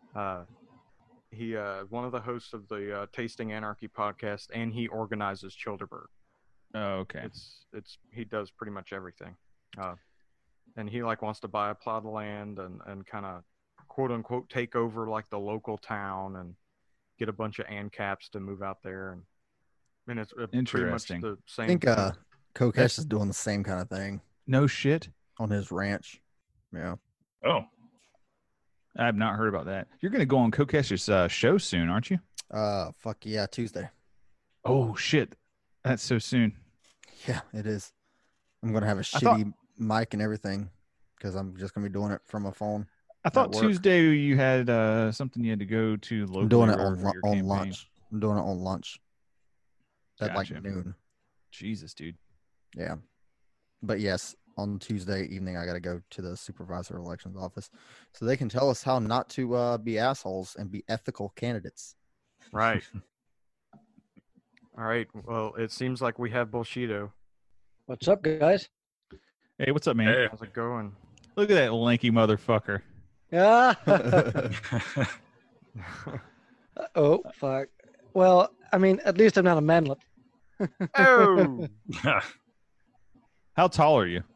He one of the hosts of the Tasting Anarchy podcast, and he organizes Childerberg. Oh, okay. It's he does pretty much everything. And he like wants to buy a plot of land and kind of quote unquote take over like the local town and get a bunch of ANCAPs to move out there, and it's pretty much Interesting. the same. I think thing. Kokesh is doing the same kind of thing No shit. on his ranch. Yeah. Oh, I have not heard about that. You're going to go on Kokesh's show soon, aren't you? Fuck yeah, Tuesday. Oh shit, that's so soon. Yeah, it is. I'm gonna have a I shitty mic and everything because I'm just gonna be doing it from a phone. I thought At work. Tuesday you had something you had to go to locally. I'm doing it or on, for your on campaign. lunch. I'm doing it on lunch. At Gotcha. like noon. Jesus, dude. Yeah. But yes, on Tuesday evening, I got to go to the supervisor elections office so they can tell us how not to be assholes and be ethical candidates. Right. All right. Well, it seems like we have Bullshido. What's up, guys? Hey, what's up, man? hey. How's it going? Look at that lanky motherfucker. Yeah. Oh, fuck. Well, I mean, at least I'm not a manlet. Oh. How tall are you?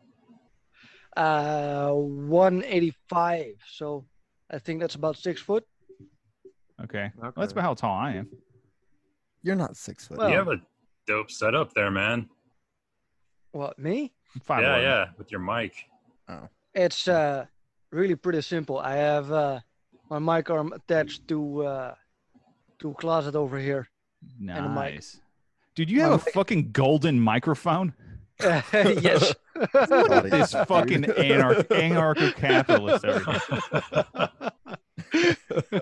185. So I think that's about 6 foot. Okay. Well, Okay. that's about how tall I am. You're not 6 foot. Well, You have a dope setup there, man. What, me? I'm 5'11". Yeah, with your mic. It's really pretty simple. I have my mic arm attached to a closet over here. And a mic. Nice. Dude, you have a fucking golden microphone? Yes. Look at this fucking anarcho-capitalist over here.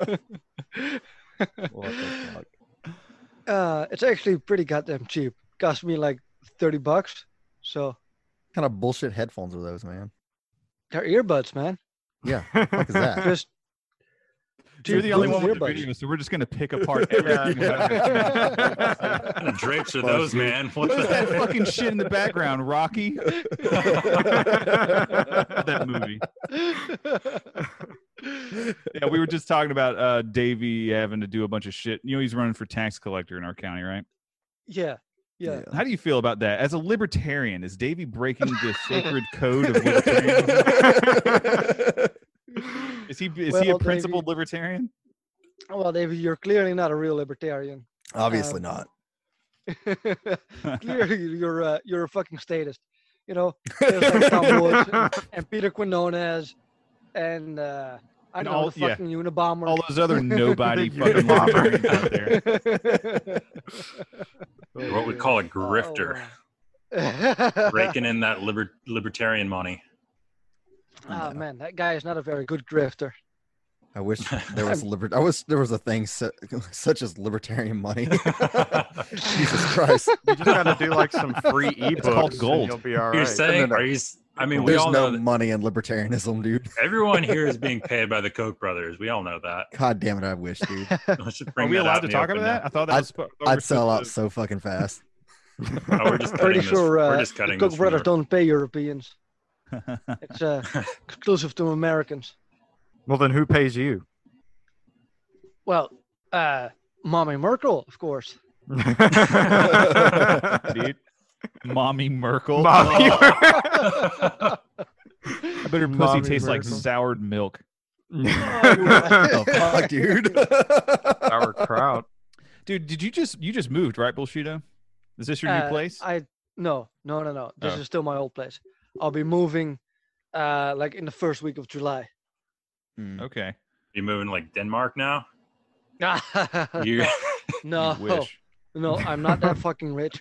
What the fuck? It's actually pretty goddamn cheap. Cost me like $30. So What kind of bullshit headphones are those, man? they're earbuds, man. Yeah. What the fuck is that? Just You're the only one with the earbuds. video, so we're just going to pick apart everything. What kind of drapes are Fuck, those, dude. man? What is that fucking shit in the background, Rocky? That movie. Yeah, we were just talking about Davey having to do a bunch of shit. You know, he's running for tax collector in our county, right? Yeah. Yeah. How do you feel about that? As a libertarian, is Davey breaking the sacred code of libertarianism? Is he a Well, principled libertarian? Well, David, you're clearly not a real libertarian. Obviously not. Clearly, you're a fucking statist. You know, there's like Tom Woods and Peter Quinones and I And know all- the fucking Unabomber. All those other nobody fucking libertarians out there. What we call a grifter. Oh, Raking in that libertarian money. oh man, that guy is not a very good grifter. I wish there was I wish there was a thing such as libertarian money. Jesus Christ! You just gotta do like some free ebooks. called and gold. You'll be all right. You're saying, No. are you? I mean, we There's all no know that money in libertarianism, dude. everyone here is being paid by the Koch brothers. We all know that. God damn it! I wish, dude. Let's just bring Are we that allowed out to in the talk open about that? now. I thought that was. I'd sell out so fucking fast. No, we're just Pretty cutting this. sure We're just the cutting Koch this brothers from don't pay Europeans. It's exclusive to Americans. Well, then who pays you? Well, Mommy Merkel, of course. Dude. Mommy Merkel. Mommy I bet her pussy Mommy tastes like Merkel. soured milk. Oh fuck, dude. Sauerkraut. Dude, you just moved, right, Bullshido? Is this your new place? No. This Oh. is still my old place. I'll be moving like in the first week of July. Okay. You moving like Denmark now? You No, You wish. no, I'm not that fucking rich.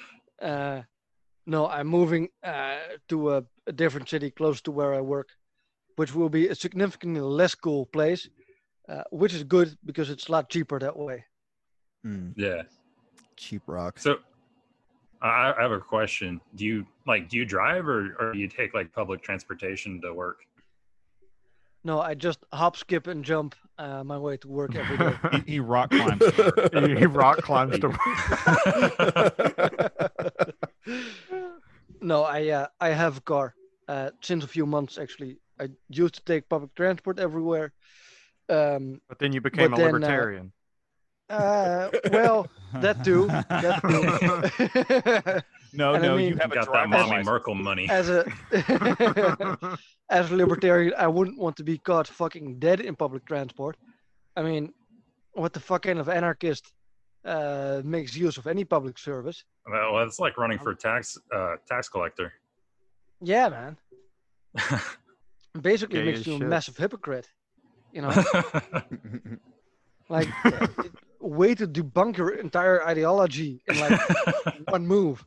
No, I'm moving to a different city close to where I work, which will be a significantly less cool place, which is good because it's a lot cheaper that way. yeah. Cheap rocks. So I have a question. Do you drive or do you take like public transportation to work? No, I just hop, skip, and jump my way to work every day. He rock climbs. to work. He rock climbs to No, I have a car since a few months actually. I used to take public transport everywhere. But then you became But a then, libertarian. Well, that too. That too. No, And I mean- you have a Got that driver's mommy license. Merkel money. As a as a libertarian, I wouldn't want to be caught fucking dead in public transport. I mean, what the fuck kind of anarchist makes use of any public service? Well, it's like running for tax collector. Yeah, man. Basically, it Gay makes as you a shit. massive hypocrite. You know, like way to debunk your entire ideology in like one move.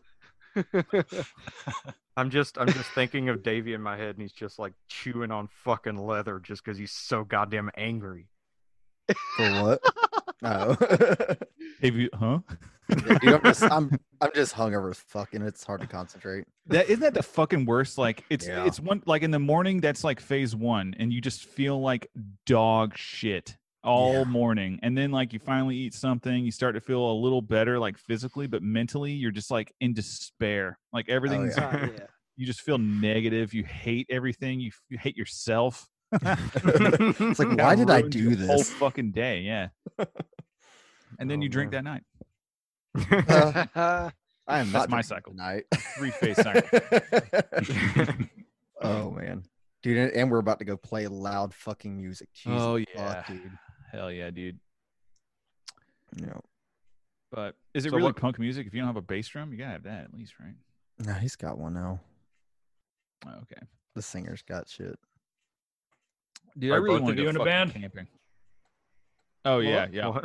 I'm just thinking of Davey in my head, and he's just like chewing on fucking leather just because he's so goddamn angry. For what? Oh. Have you, huh? Dude, I'm just hungover as fucking. It's hard to concentrate. Isn't that the fucking worst? Like it's Yeah. it's one like in the morning that's like phase 1, and you just feel like dog shit all Yeah. morning, and then like you finally eat something, you start to feel a little better like physically, but mentally you're just like in despair. Like everything's yeah. Yeah. you just feel negative. You hate everything. You hate yourself. It's like, Kinda why did I ruins do your whole this? fucking day? Yeah. And then Oh, you drink man. that night. I am That's not my drinking cycle. tonight. 3-phase cycle. Oh man, dude, and we're about to go play loud fucking music. Jesus Oh, fuck, yeah. dude. Hell yeah, dude. You know, But is it So really what- punk music? If you don't have a bass drum, you gotta have that at least, right? no, he's got one now. Oh, okay. The singer's got shit. Dude, Are I really both want of to you go in a fucking band? camping. Oh yeah, What? yeah, What?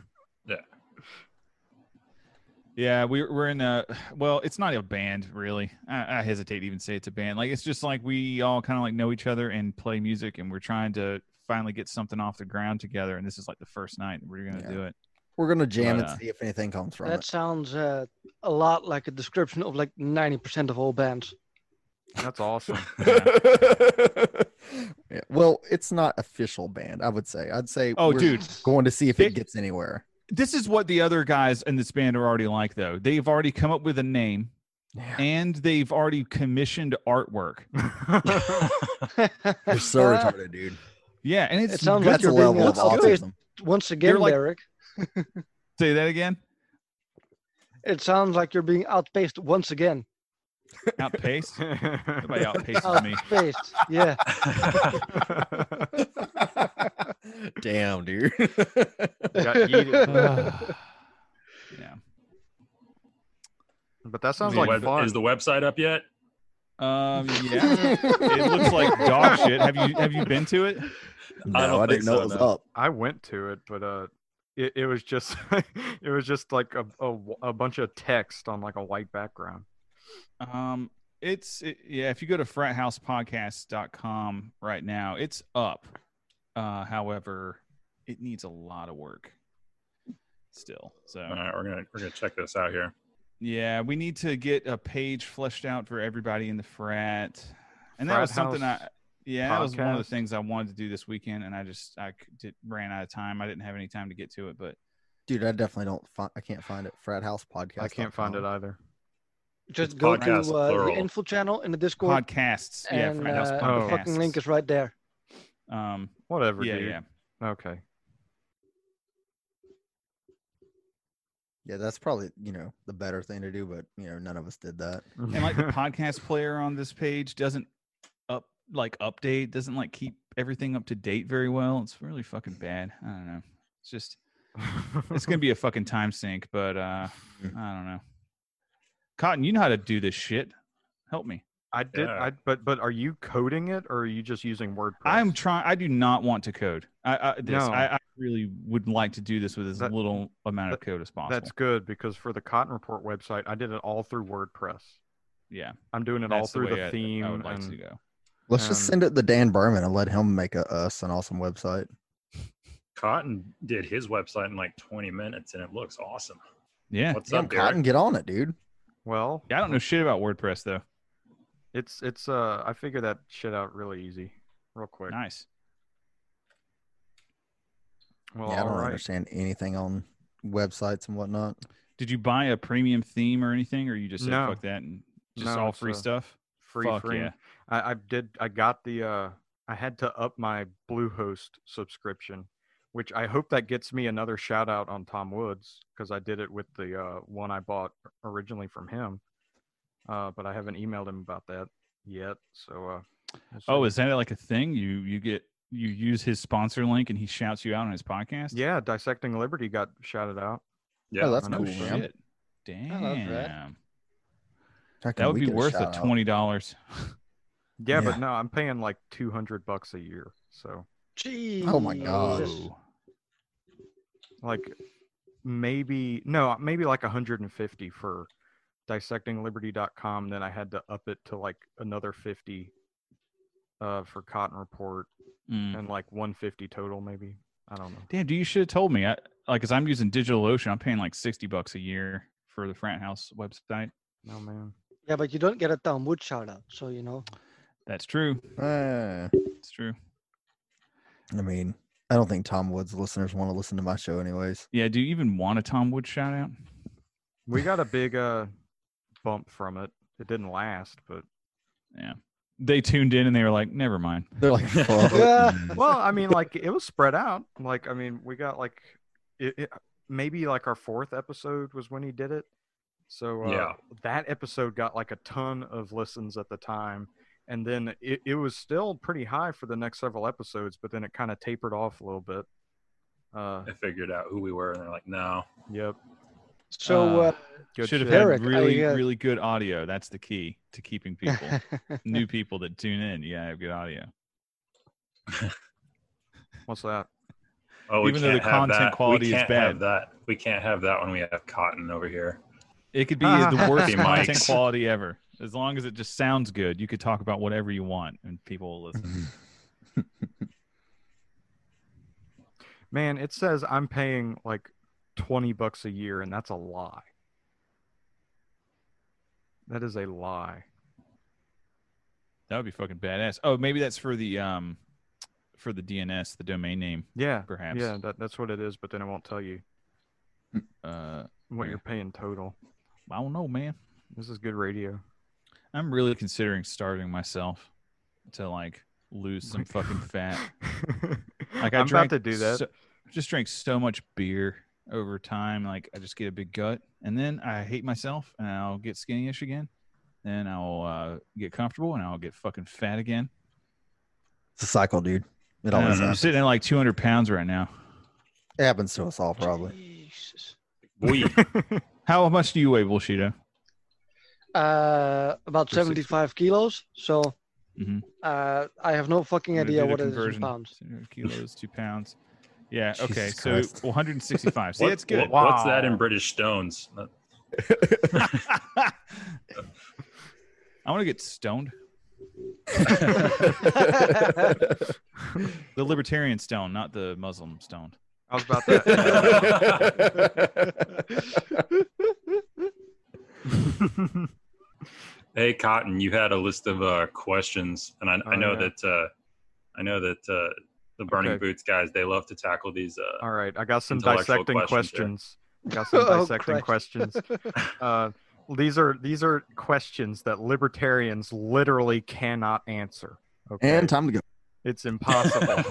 yeah. We're in a well, it's not a band really. I hesitate to even say it's a band. Like it's just like we all kind of like know each other and play music, and we're trying to finally get something off the ground together. And this is like the first night that we're gonna Yeah. do it. We're gonna jam But, and see if anything comes from That it. sounds a lot like a description of like 90% of all bands. That's awesome. Yeah, well, it's not official band. I would say. I'd say. Oh, we're dude. going to see if They- it gets anywhere. This is what the other guys in this band are already like, though. They've already come up with a name, Yeah. and they've already commissioned artwork. You're so retarded, dude. Yeah, and it's It sounds good. like That's a you're being level of outpaced autism. once again, like- Derek. Say that again. It sounds like you're being outpaced once again. Outpaced. Nobody outpaces me. Outpaced, yeah. Damn, dude. Got yeeted. Yeah. But that sounds Is the like fun. is the website up yet? Yeah. It looks like dog shit. Have you been to it? I No, don't I think didn't know so, it was no. up. I went to it, but it was just it was just like a bunch of text on like a white background. Yeah, if you go to frathousepodcast.com right now, it's up. However, it needs a lot of work still. So All right, we're gonna check this out here. yeah, we need to get a page fleshed out for everybody in the frat. And that Frat was something House that was one of the podcast. things I wanted to do this weekend, and I ran out of time. I didn't have any time to get to it, but Dude, I definitely don't find. I can't find it. Frat House Podcast. I can't find it either. Just It's go to podcast, the plural. info channel in the Discord, podcasts. Yeah, and Frat House the Podcasts. fucking link is right there. Whatever, yeah, dude. yeah. Okay. Yeah, that's probably the better thing to do, but none of us did that. And like the podcast player on this page doesn't update, doesn't like keep everything up to date very well. It's really fucking bad. I don't know. It's just it's gonna be a fucking time sink, but I don't know. Cotton, you know how to do this shit. Help me. I did. Yeah. But are you coding it or are you just using WordPress? I'm trying. I do not want to code. I No. really would like to do this with as That- little amount of code as possible. That's good because for the Cotton Report website, I did it all through WordPress. Yeah, I'm doing it all that's through way the theme. I would like and to go. Let's just send it to Dan Berman and let him make us an awesome website. Cotton did his website in like 20 minutes, and it looks awesome. Yeah, What's Damn, up, Derek? Cotton, get on it, dude. Well, I don't know shit about WordPress though. it's I figured that shit out really easy, real quick. Nice. Well, Yeah, I don't all right. understand anything on websites and whatnot. Did you buy a premium theme or anything, or you just said No. fuck that and just No, all it's, free stuff? Free. Fuck yeah. I got the I had to up my Bluehost subscription, which I hope that gets me another shout out on Tom Woods because I did it with the one I bought originally from him. But I haven't emailed him about that yet. So Oh, is that like a thing? You use his sponsor link and he shouts you out on his podcast? yeah, Dissecting Liberty got shouted out. Yeah, Oh, that's I know cool, shit. man. Shit. Damn. I love that. How can That would we be get a worth the shout out? $20. Yeah, Yeah. but no, I'm paying like $200 a year. So Jeez. Oh my God. Oh. like maybe like 150 for dissectingliberty.com. Then I had to up it to like another 50 for Cotton Report Mm. and like 150 total maybe. I don't know. Damn, dude, you should have told me. Cause I'm using DigitalOcean. I'm paying like $60 a year for the Frat House website. No man. Yeah, but you don't get a Tom Wood shout out, so you know. That's true. It's true. I mean, I don't think Tom Woods listeners want to listen to my show anyways. Yeah, do you even want a Tom Wood shout out? We got a big bump from it. It didn't last, but Yeah. They tuned in and they were like, never mind. They're like, fuck. Yeah. well, I mean, like it was spread out. Like, I mean, we got like maybe like our 4th episode was when he did it. So Yeah. that episode got like a ton of listens at the time. And then it was still pretty high for the next several episodes, but then it kind of tapered off a little bit. I figured out who we were, and they're like, no. Yep. So Good Should have shit. had Eric, really, I, really good audio. That's the key to keeping people, new people that tune in. Yeah, have good audio. What's that? Oh, we Even though the can't have content that. quality we is can't bad. Have that. We can't have that when we have Cotton over here. It could be the worst Be content mics. quality ever. As long as it just sounds good, you could talk about whatever you want and people will listen. Man, it says I'm paying like $20 a year, and that's a lie. That is a lie. That would be fucking badass. Oh, maybe that's for the DNS, the domain name. Yeah, Perhaps. Yeah, that's what it is. But then it won't tell you what Yeah. you're paying total. I don't know, man. This is good radio. I'm really considering starving myself to like lose some fucking fat. Like I'm about to do that. Just drank so much beer over time. Like I just get a big gut, and then I hate myself, and I'll get skinny-ish again. Then I'll get comfortable, and I'll get fucking fat again. It's a cycle, dude. It I always don't know, I'm happens. sitting at like 200 pounds right now. It happens to us all, probably. Jesus. We. How much do you weigh, Bullshito? About For 75 kilos. So Mhm. I have no fucking I'm gonna idea do the what it is in conversion. pounds. 200 kilos, 2 pounds. Yeah. Okay. Jesus So Christ. 165. See, What- that's good. What's that in Wow. British stones? I want to get stoned. The libertarian stone, not the Muslim stone. I was about that. Hey, Cotton, you had a list of questions, and I Oh, know yeah. that the Burning Okay. Boots guys, they love to tackle these. All right, I got some Intellectual dissecting questions questions. Got some Oh, dissecting Christ. questions. These are questions that libertarians literally cannot answer. Okay, And time to go. it's impossible.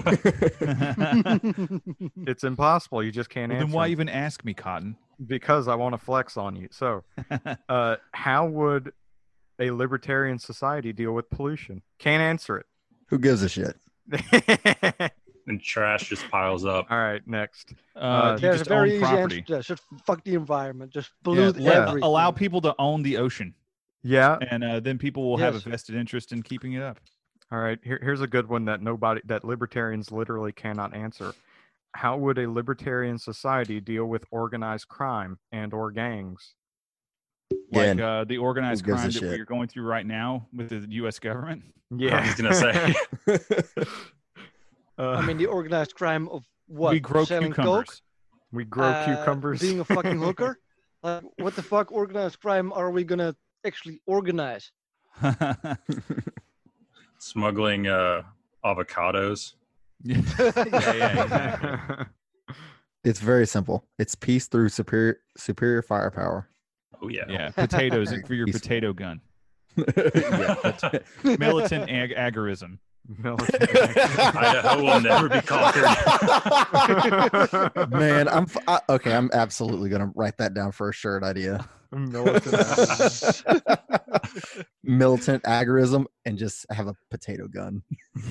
It's impossible. You just can't answer. Then why them. even ask me, Cotton? Because I want to flex on you. So, how would a libertarian society deal with pollution? Can't answer it. Who gives a shit? and trash just piles up. All right, next. You There's a just very own easy property. answer to that. Just fuck the environment. Just Yeah, pollute let- everything. allow people to own the ocean. Yeah. and then people will have a Yes. vested interest in keeping it up. All right. Here's a good one that libertarians literally cannot answer. How would a libertarian society deal with organized crime and or gangs? Like Yeah. the organized Who gives a crime that shit? we're going through right now with the U.S. government. I was gonna say. Uh, I mean, the organized crime of what? we grow Selling cucumbers. coke? we grow cucumbers. Being a fucking hooker? Like, what the fuck organized crime are we gonna actually organize? Smuggling avocados. yeah, exactly. It's very simple. It's peace through superior firepower. Oh yeah. Yeah, potatoes for your Peaceful. potato gun. Yeah. Militant agorism. Militant. Idaho will never be conquered. Man, okay. I'm absolutely gonna write that down for a shirt idea. Militant. Militant agorism, and just have a potato gun.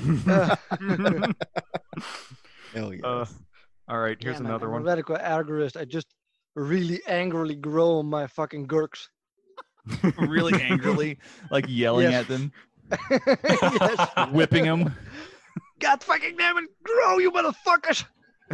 Hell yeah. All right, here's Yeah, man, another I'm one. a radical agorist. I just really angrily grow on my fucking gurks. Really angrily, like yelling Yes. at them, Yes. whipping them. God fucking damn it, grow, you motherfuckers!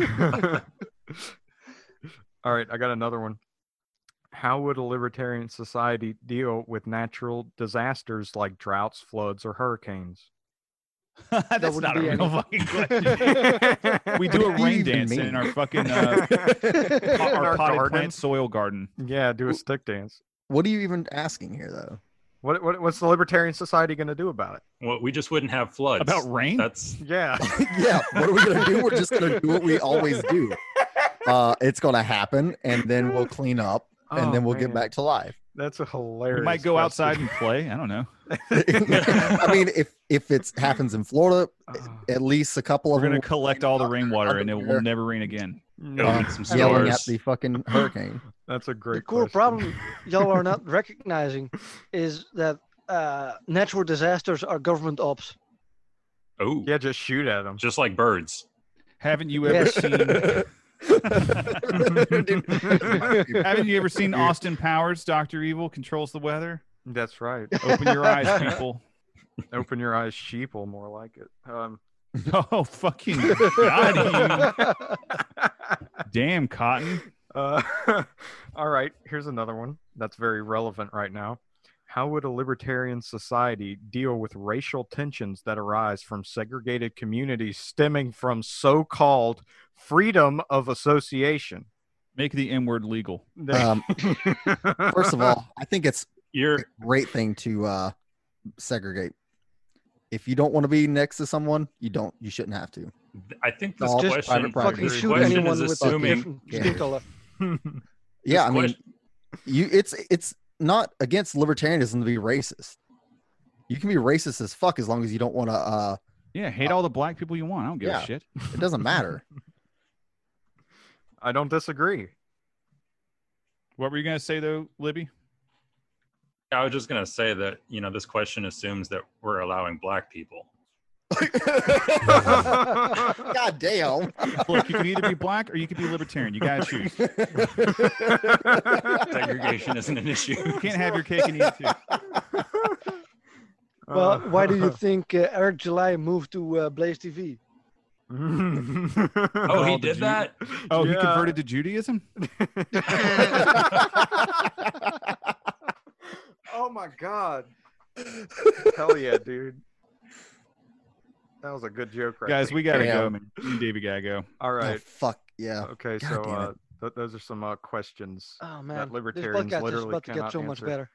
All right, I got another one. How would a libertarian society deal with natural disasters like droughts, floods, or hurricanes? That's wouldn't not a be real any- fucking question. We do a What do you rain even dance in mean? our fucking Our our potted garden? plant soil garden. Yeah, do a stick dance. What are you even asking here, though? What's the libertarian society going to do about it? Well, we just wouldn't have floods. About rain? That's Yeah. Yeah, what are we gonna do? We're just gonna do what we always do. It's gonna happen, and then we'll clean up, and Oh, then we'll get man. back to life. That's a hilarious. We might go question. outside and play. I don't know. I mean, if it happens in Florida, Oh, at least a couple We're of gonna them collect all the rainwater, and it there. will never rain again. go no, get some yelling at stores. the fucking hurricane. that's a great The core question. problem y'all are not recognizing is that natural disasters are government ops. Oh, Yeah, just shoot at them. just like birds. Haven't you ever Yes. seen? Haven't you ever seen Austin Powers? Doctor Evil controls the weather. That's right. Open your eyes, people. Open your eyes, sheeple, more like it. Oh, fucking got you. Damn, Cotton. Uh, all right, here's another one that's very relevant right now. How would a libertarian society deal with racial tensions that arise from segregated communities stemming from so-called freedom of association? Make the N word legal. First of all, I think it's a You're great thing to segregate. If you don't want to be next to someone, you shouldn't have to. I think this All Just question, private Fucking this shoot question anyone is with a assuming different Yeah. skin color. Yeah, I mean, question- it's not against libertarianism to be racist. You can be racist as fuck as long as you don't want to. Yeah, hate all the black people you want. I don't give Yeah. a shit. It doesn't matter. I don't disagree. What were you gonna say though, Libby? I was just gonna say that this question assumes that we're allowing black people. God damn. Look, you can either be black or you can be libertarian. You gotta choose. Segregation isn't an issue. You can't have your cake and eat it too. Well, why do you think Eric July moved to Blaze TV? Oh, he All the did that? Oh, he Yeah. converted to Judaism? Oh my god. Hell yeah, dude. That was a good joke right Guys, there. we gotta Yeah. go, man. Me and David gotta go. All Oh, right. fuck yeah. Okay, God so damn it. those are some questions. Oh man, this libertarians podcast is literally about to get cannot so much answer.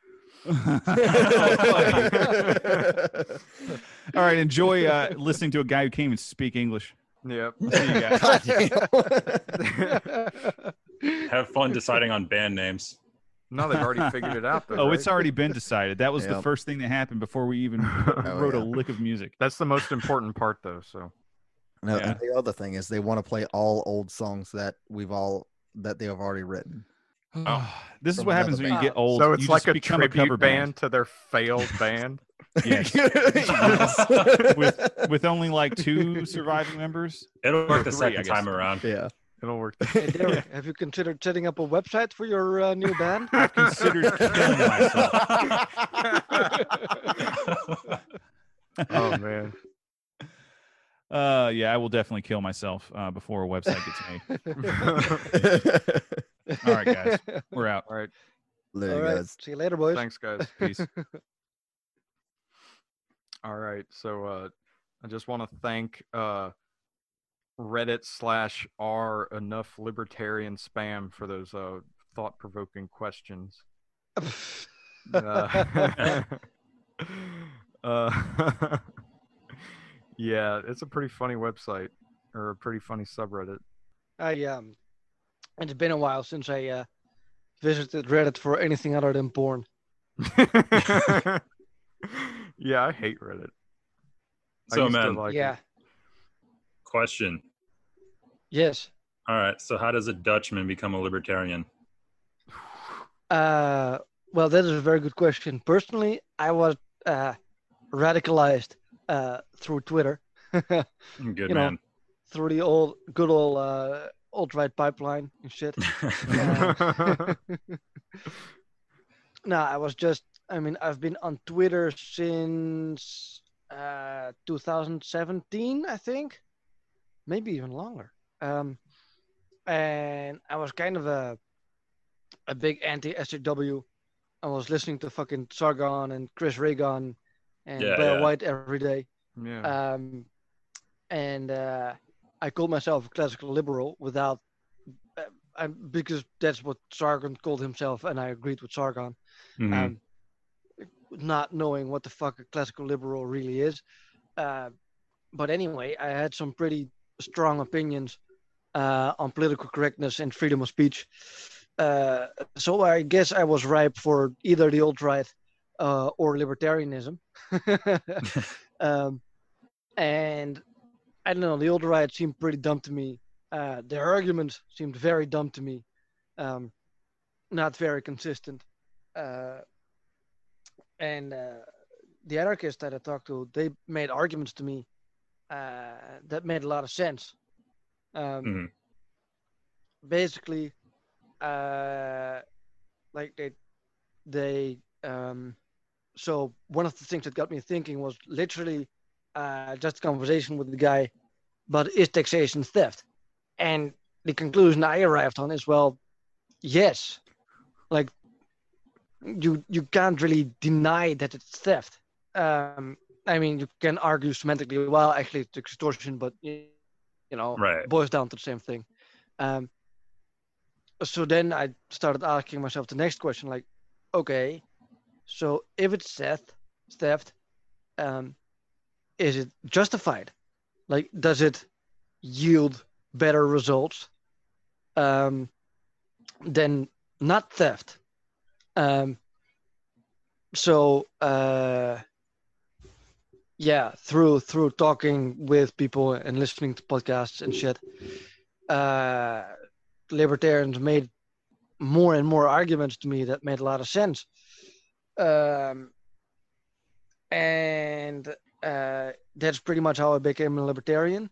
better. All right, enjoy listening to a guy who can't even speak English. Yep. See you guys. God damn. Have fun deciding on band names. No, they've already figured it out though. Oh, right? it's already been decided. That was the Yep. first thing that happened before we even wrote a yeah. lick of music. That's the most important part though, so No, Yeah. and the other thing is they want to play all old songs that they have already written. This is From what happens another when you band. get old. so it's You like just a become tribute cover band to their failed band. Yes. Yes. with only like 2 surviving members. It'll work the Three, I second guess. time around. Yeah. It'll work. Hey, Derek, have you considered setting up a website for your new band? I've considered killing myself. Oh man. Yeah, I will definitely kill myself before a website gets made. All right, guys, we're out. All right. Later, All right. guys. See you later, boys. Thanks, guys. Peace. All right. So I just want to thank Reddit/r enough libertarian spam for those thought-provoking questions. Yeah, it's a pretty funny website or a pretty funny subreddit. It's been a while since I visited Reddit for anything other than porn. Yeah, I hate Reddit. I So, used to man, like Yeah. it. question. Yes. All right. So, how does a Dutchman become a libertarian? Well, that is a very good question. Personally, I was radicalized through Twitter, Good You know, man. through the good old alt-right pipeline and shit. No, I've been on Twitter since 2017, I think, maybe even longer. And I was kind of a big anti-SJW. I was listening to fucking Sargon and Chris Reagan and Yeah, Blair yeah. White every day. Yeah. I called myself a classical liberal without, because that's what Sargon called himself, and I agreed with Sargon. Mhm. Not knowing what the fuck a classical liberal really is. But anyway, I had some pretty strong opinions on political correctness and freedom of speech. So I guess I was ripe for either the alt-right or libertarianism. And I don't know, the alt-right seemed pretty dumb to me. Their arguments seemed very dumb to me. Not very consistent. And the anarchists that I talked to, they made arguments to me that made a lot of sense. Mhm. Basically, like so one of the things that got me thinking was literally just a conversation with the guy, but is taxation theft? And the conclusion I arrived on is, well, yes. Like, you can't really deny that it's theft. I mean, you can argue semantically, well, actually it's extortion, but Right. it boils down to the same thing. So then I started asking myself the next question, like, okay, so if it's theft, is it justified? Like, does it yield better results than not theft? Through talking with people and listening to podcasts and shit, libertarians made more and more arguments to me that made a lot of sense. And that's pretty much how I became a libertarian.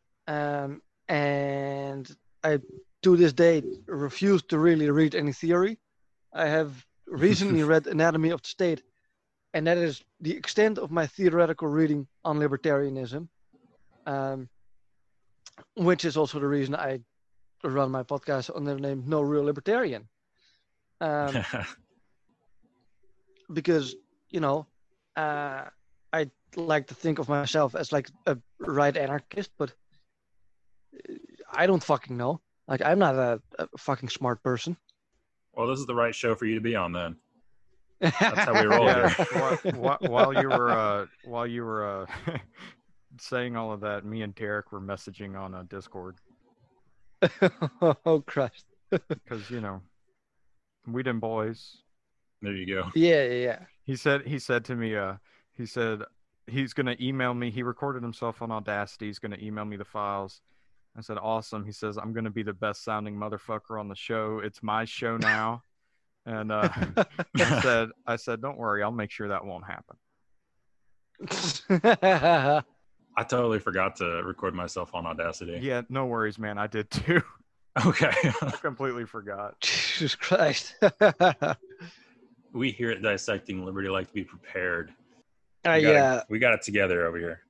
And I, to this day, refuse to really read any theory. I have recently read Anatomy of the State, and that is the extent of my theoretical reading on libertarianism, which is also the reason I run my podcast under the name No Real Libertarian. Because, I like to think of myself as like a right anarchist, but I don't fucking know. Like, I'm not a fucking smart person. Well, this is the right show for you to be on then. That's how we roll Yeah. here. While you were saying all of that, me and Derek were messaging on Discord Oh Christ. because we them boys. There you go. Yeah. He said to me, he said he's gonna email me. He recorded himself on Audacity. He's gonna email me the files. I said, awesome. He says, I'm gonna be the best sounding motherfucker on the show. It's my show now. And I said, don't worry, I'll make sure that won't happen. I totally forgot to record myself on Audacity. Yeah, no worries, man. I did too. Okay. I completely forgot. Jesus Christ. We here at Dissecting Liberty like to be prepared. Yeah. We got it together over here.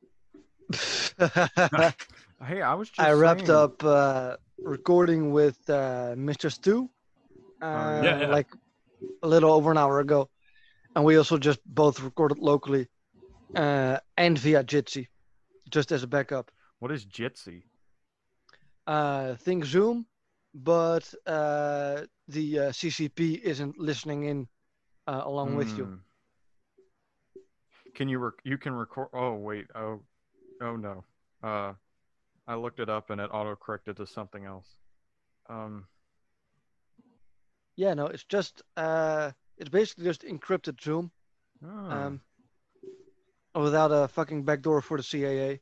Hey, I was just I wrapped saying, up recording with Mr. Stu Yeah. like a little over an hour ago. And we also just both recorded locally and via Jitsi, just as a backup. what is Jitsi? Think Zoom, but the CCP isn't listening in along with you. Hmm. Can you can record? Oh wait. Oh no. I looked it up and it auto-corrected to something else. Yeah, no, it's just it's basically just encrypted Zoom, Oh. without a fucking backdoor for the CAA.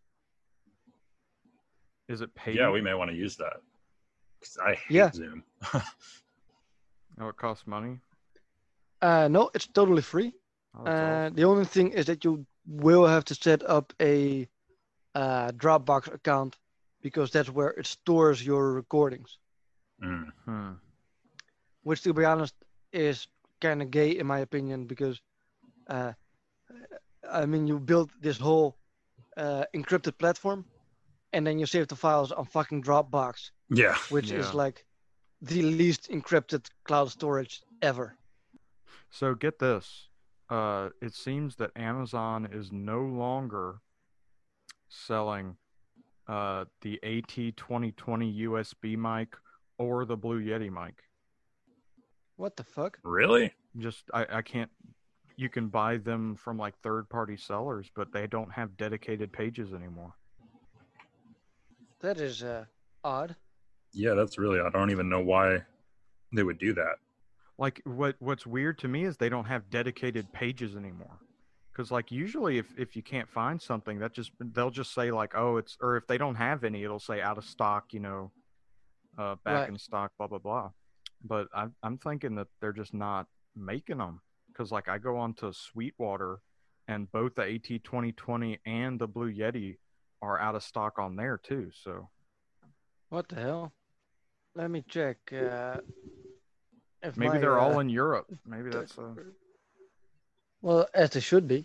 Is it paid? Yeah, we may want to use that. 'Cause I hate Yeah. Zoom. Oh, it costs money. No, it's totally free. Oh, that's awesome. The only thing is that you will have to set up a Dropbox account because that's where it stores your recordings. Mm. Which, to be honest, is kind of gay in my opinion because, I mean, you built this whole encrypted platform, and then you save the files on fucking Dropbox, Yeah. which is Yeah. like the least encrypted cloud storage ever. So get this. It seems that Amazon is no longer selling the AT2020 USB mic or the Blue Yeti mic. What the fuck? Really? Just I can't. You can buy them from like third-party sellers, but they don't have dedicated pages anymore. That is odd. Yeah, that's really. I don't even know why they would do that. Like what's weird to me is they don't have dedicated pages anymore. Because like usually if you can't find something, they'll just say like, oh, it's, or if they don't have any, it'll say out of stock, back Right. in stock, blah blah blah. But I'm thinking that they're just not making them. Because like I go on to Sweetwater, and both the AT2020 and the Blue Yeti are out of stock on there too. So What the hell? Let me check. If maybe my, they're all in Europe. Maybe that's Well, as they should be.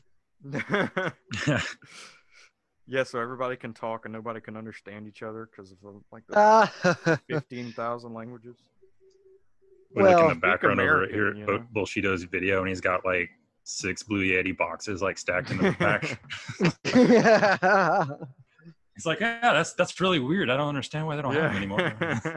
Yeah, so everybody can talk and nobody can understand each other because of like the Ah, 15,000 languages. We look in Well, the background over American, here, you know? Bullshito's video, and he's got like 6 Blue Yeti boxes like stacked in the back. He's like, yeah, that's really weird. I don't understand why they don't have them anymore.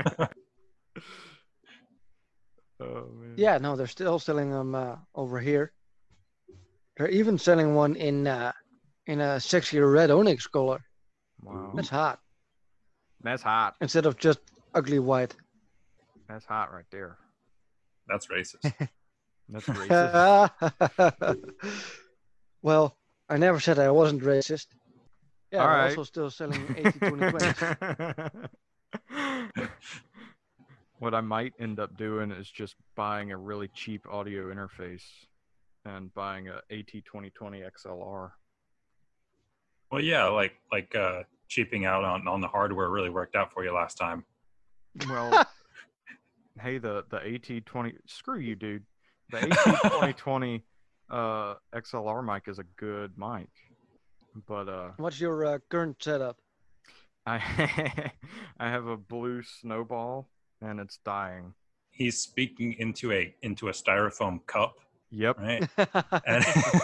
Oh man. yeah, no, they're still selling them over here. They're even selling one in a sexy red onyx color. Wow. That's hot. That's hot. Instead of just ugly white. That's hot right there. That's racist. That's racist. Well, I never said I wasn't racist. Yeah, All they're right. also still selling 80-20-20s. What I might end up doing is just buying a really cheap audio interface and buying a AT2020 XLR. Well, yeah, like cheaping out on the hardware really worked out for you last time. Well, hey, the AT20, screw you, dude. The AT2020 XLR mic is a good mic, but What's your current setup? I have a blue Snowball and it's dying. He's speaking into a styrofoam cup, Yep. right? And,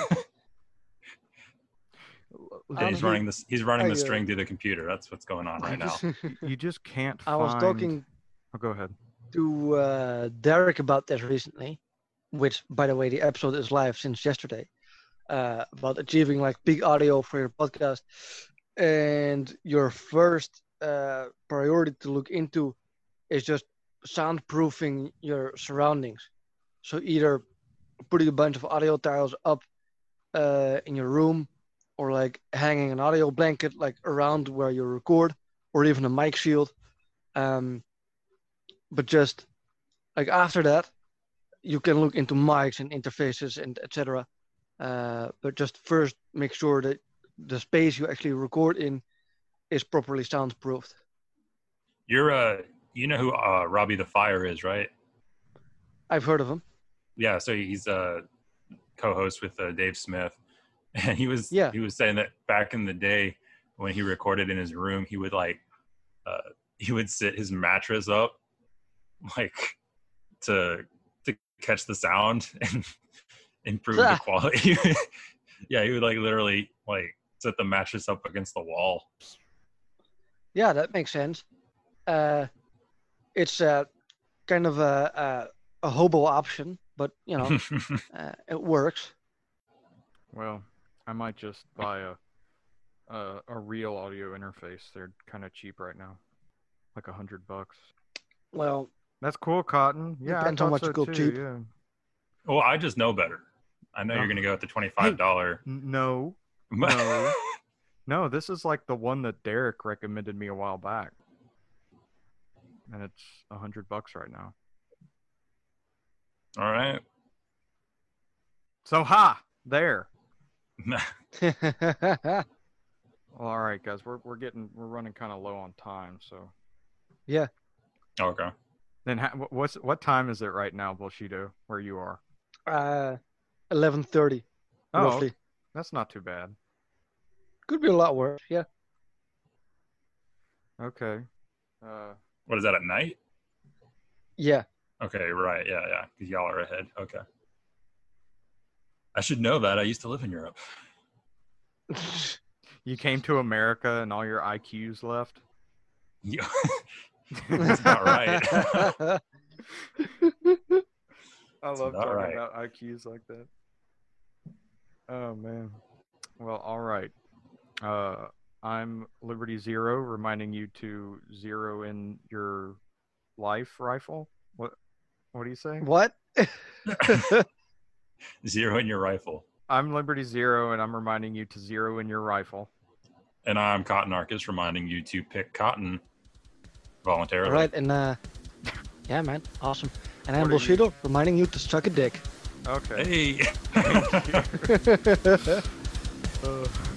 and he's running the string through the computer. That's what's going on right now. You just can't I find... was talking Oh, go ahead. to Derek about this recently, which, by the way, the episode is live since yesterday, about achieving like peak audio for your podcast. And your first priority to look into is just soundproofing your surroundings. So either putting a bunch of audio tiles up in your room, or like hanging an audio blanket like around where you record, or even a mic shield. But just like after that, you can look into mics and interfaces and etc. But just first make sure that the space you actually record in is properly soundproofed. Your You know who Robbie the Fire is, right? I've heard of him. Yeah, so he's a co-host with Dave Smith, and he was saying that back in the day when he recorded in his room, he would sit his mattress up like to catch the sound and improve the quality. Yeah, he would like literally like set the mattress up against the wall. Yeah, that makes sense. It's kind of a hobo option, but you know, it works. Well, I might just buy a real audio interface. They're kind of cheap right now, like $100. Well, that's cool, Cotton. Yeah, depends how much you go cheap. Yeah. Well, I just know better. I know you're gonna go with the $25. No. No, this is like the one that Derek recommended me a while back, and it's $100 right now. All right. So there. Well, all right, guys, we're running kind of low on time, so. Yeah. Okay. Then what time is it right now, Bushido, where you are? 11:30. Oh, roughly. That's not too bad. Could be a lot worse. Yeah. Okay. What is that at night? Yeah. Okay, right. Yeah. Because y'all are ahead. Okay. I should know that. I used to live in Europe. You came to America and all your IQs left? Yeah. That's not right. I love talking about IQs like that. Oh, man. Well, all right. I'm Liberty Zero, reminding you to zero in your life rifle. What do you say? What? Zero in your rifle. I'm Liberty Zero, and I'm reminding you to zero in your rifle. And I'm Cotton Arcus, reminding you to pick cotton voluntarily. All right, and yeah, man, awesome. And I'm Bushido, reminding you to suck a dick. Okay. Hey.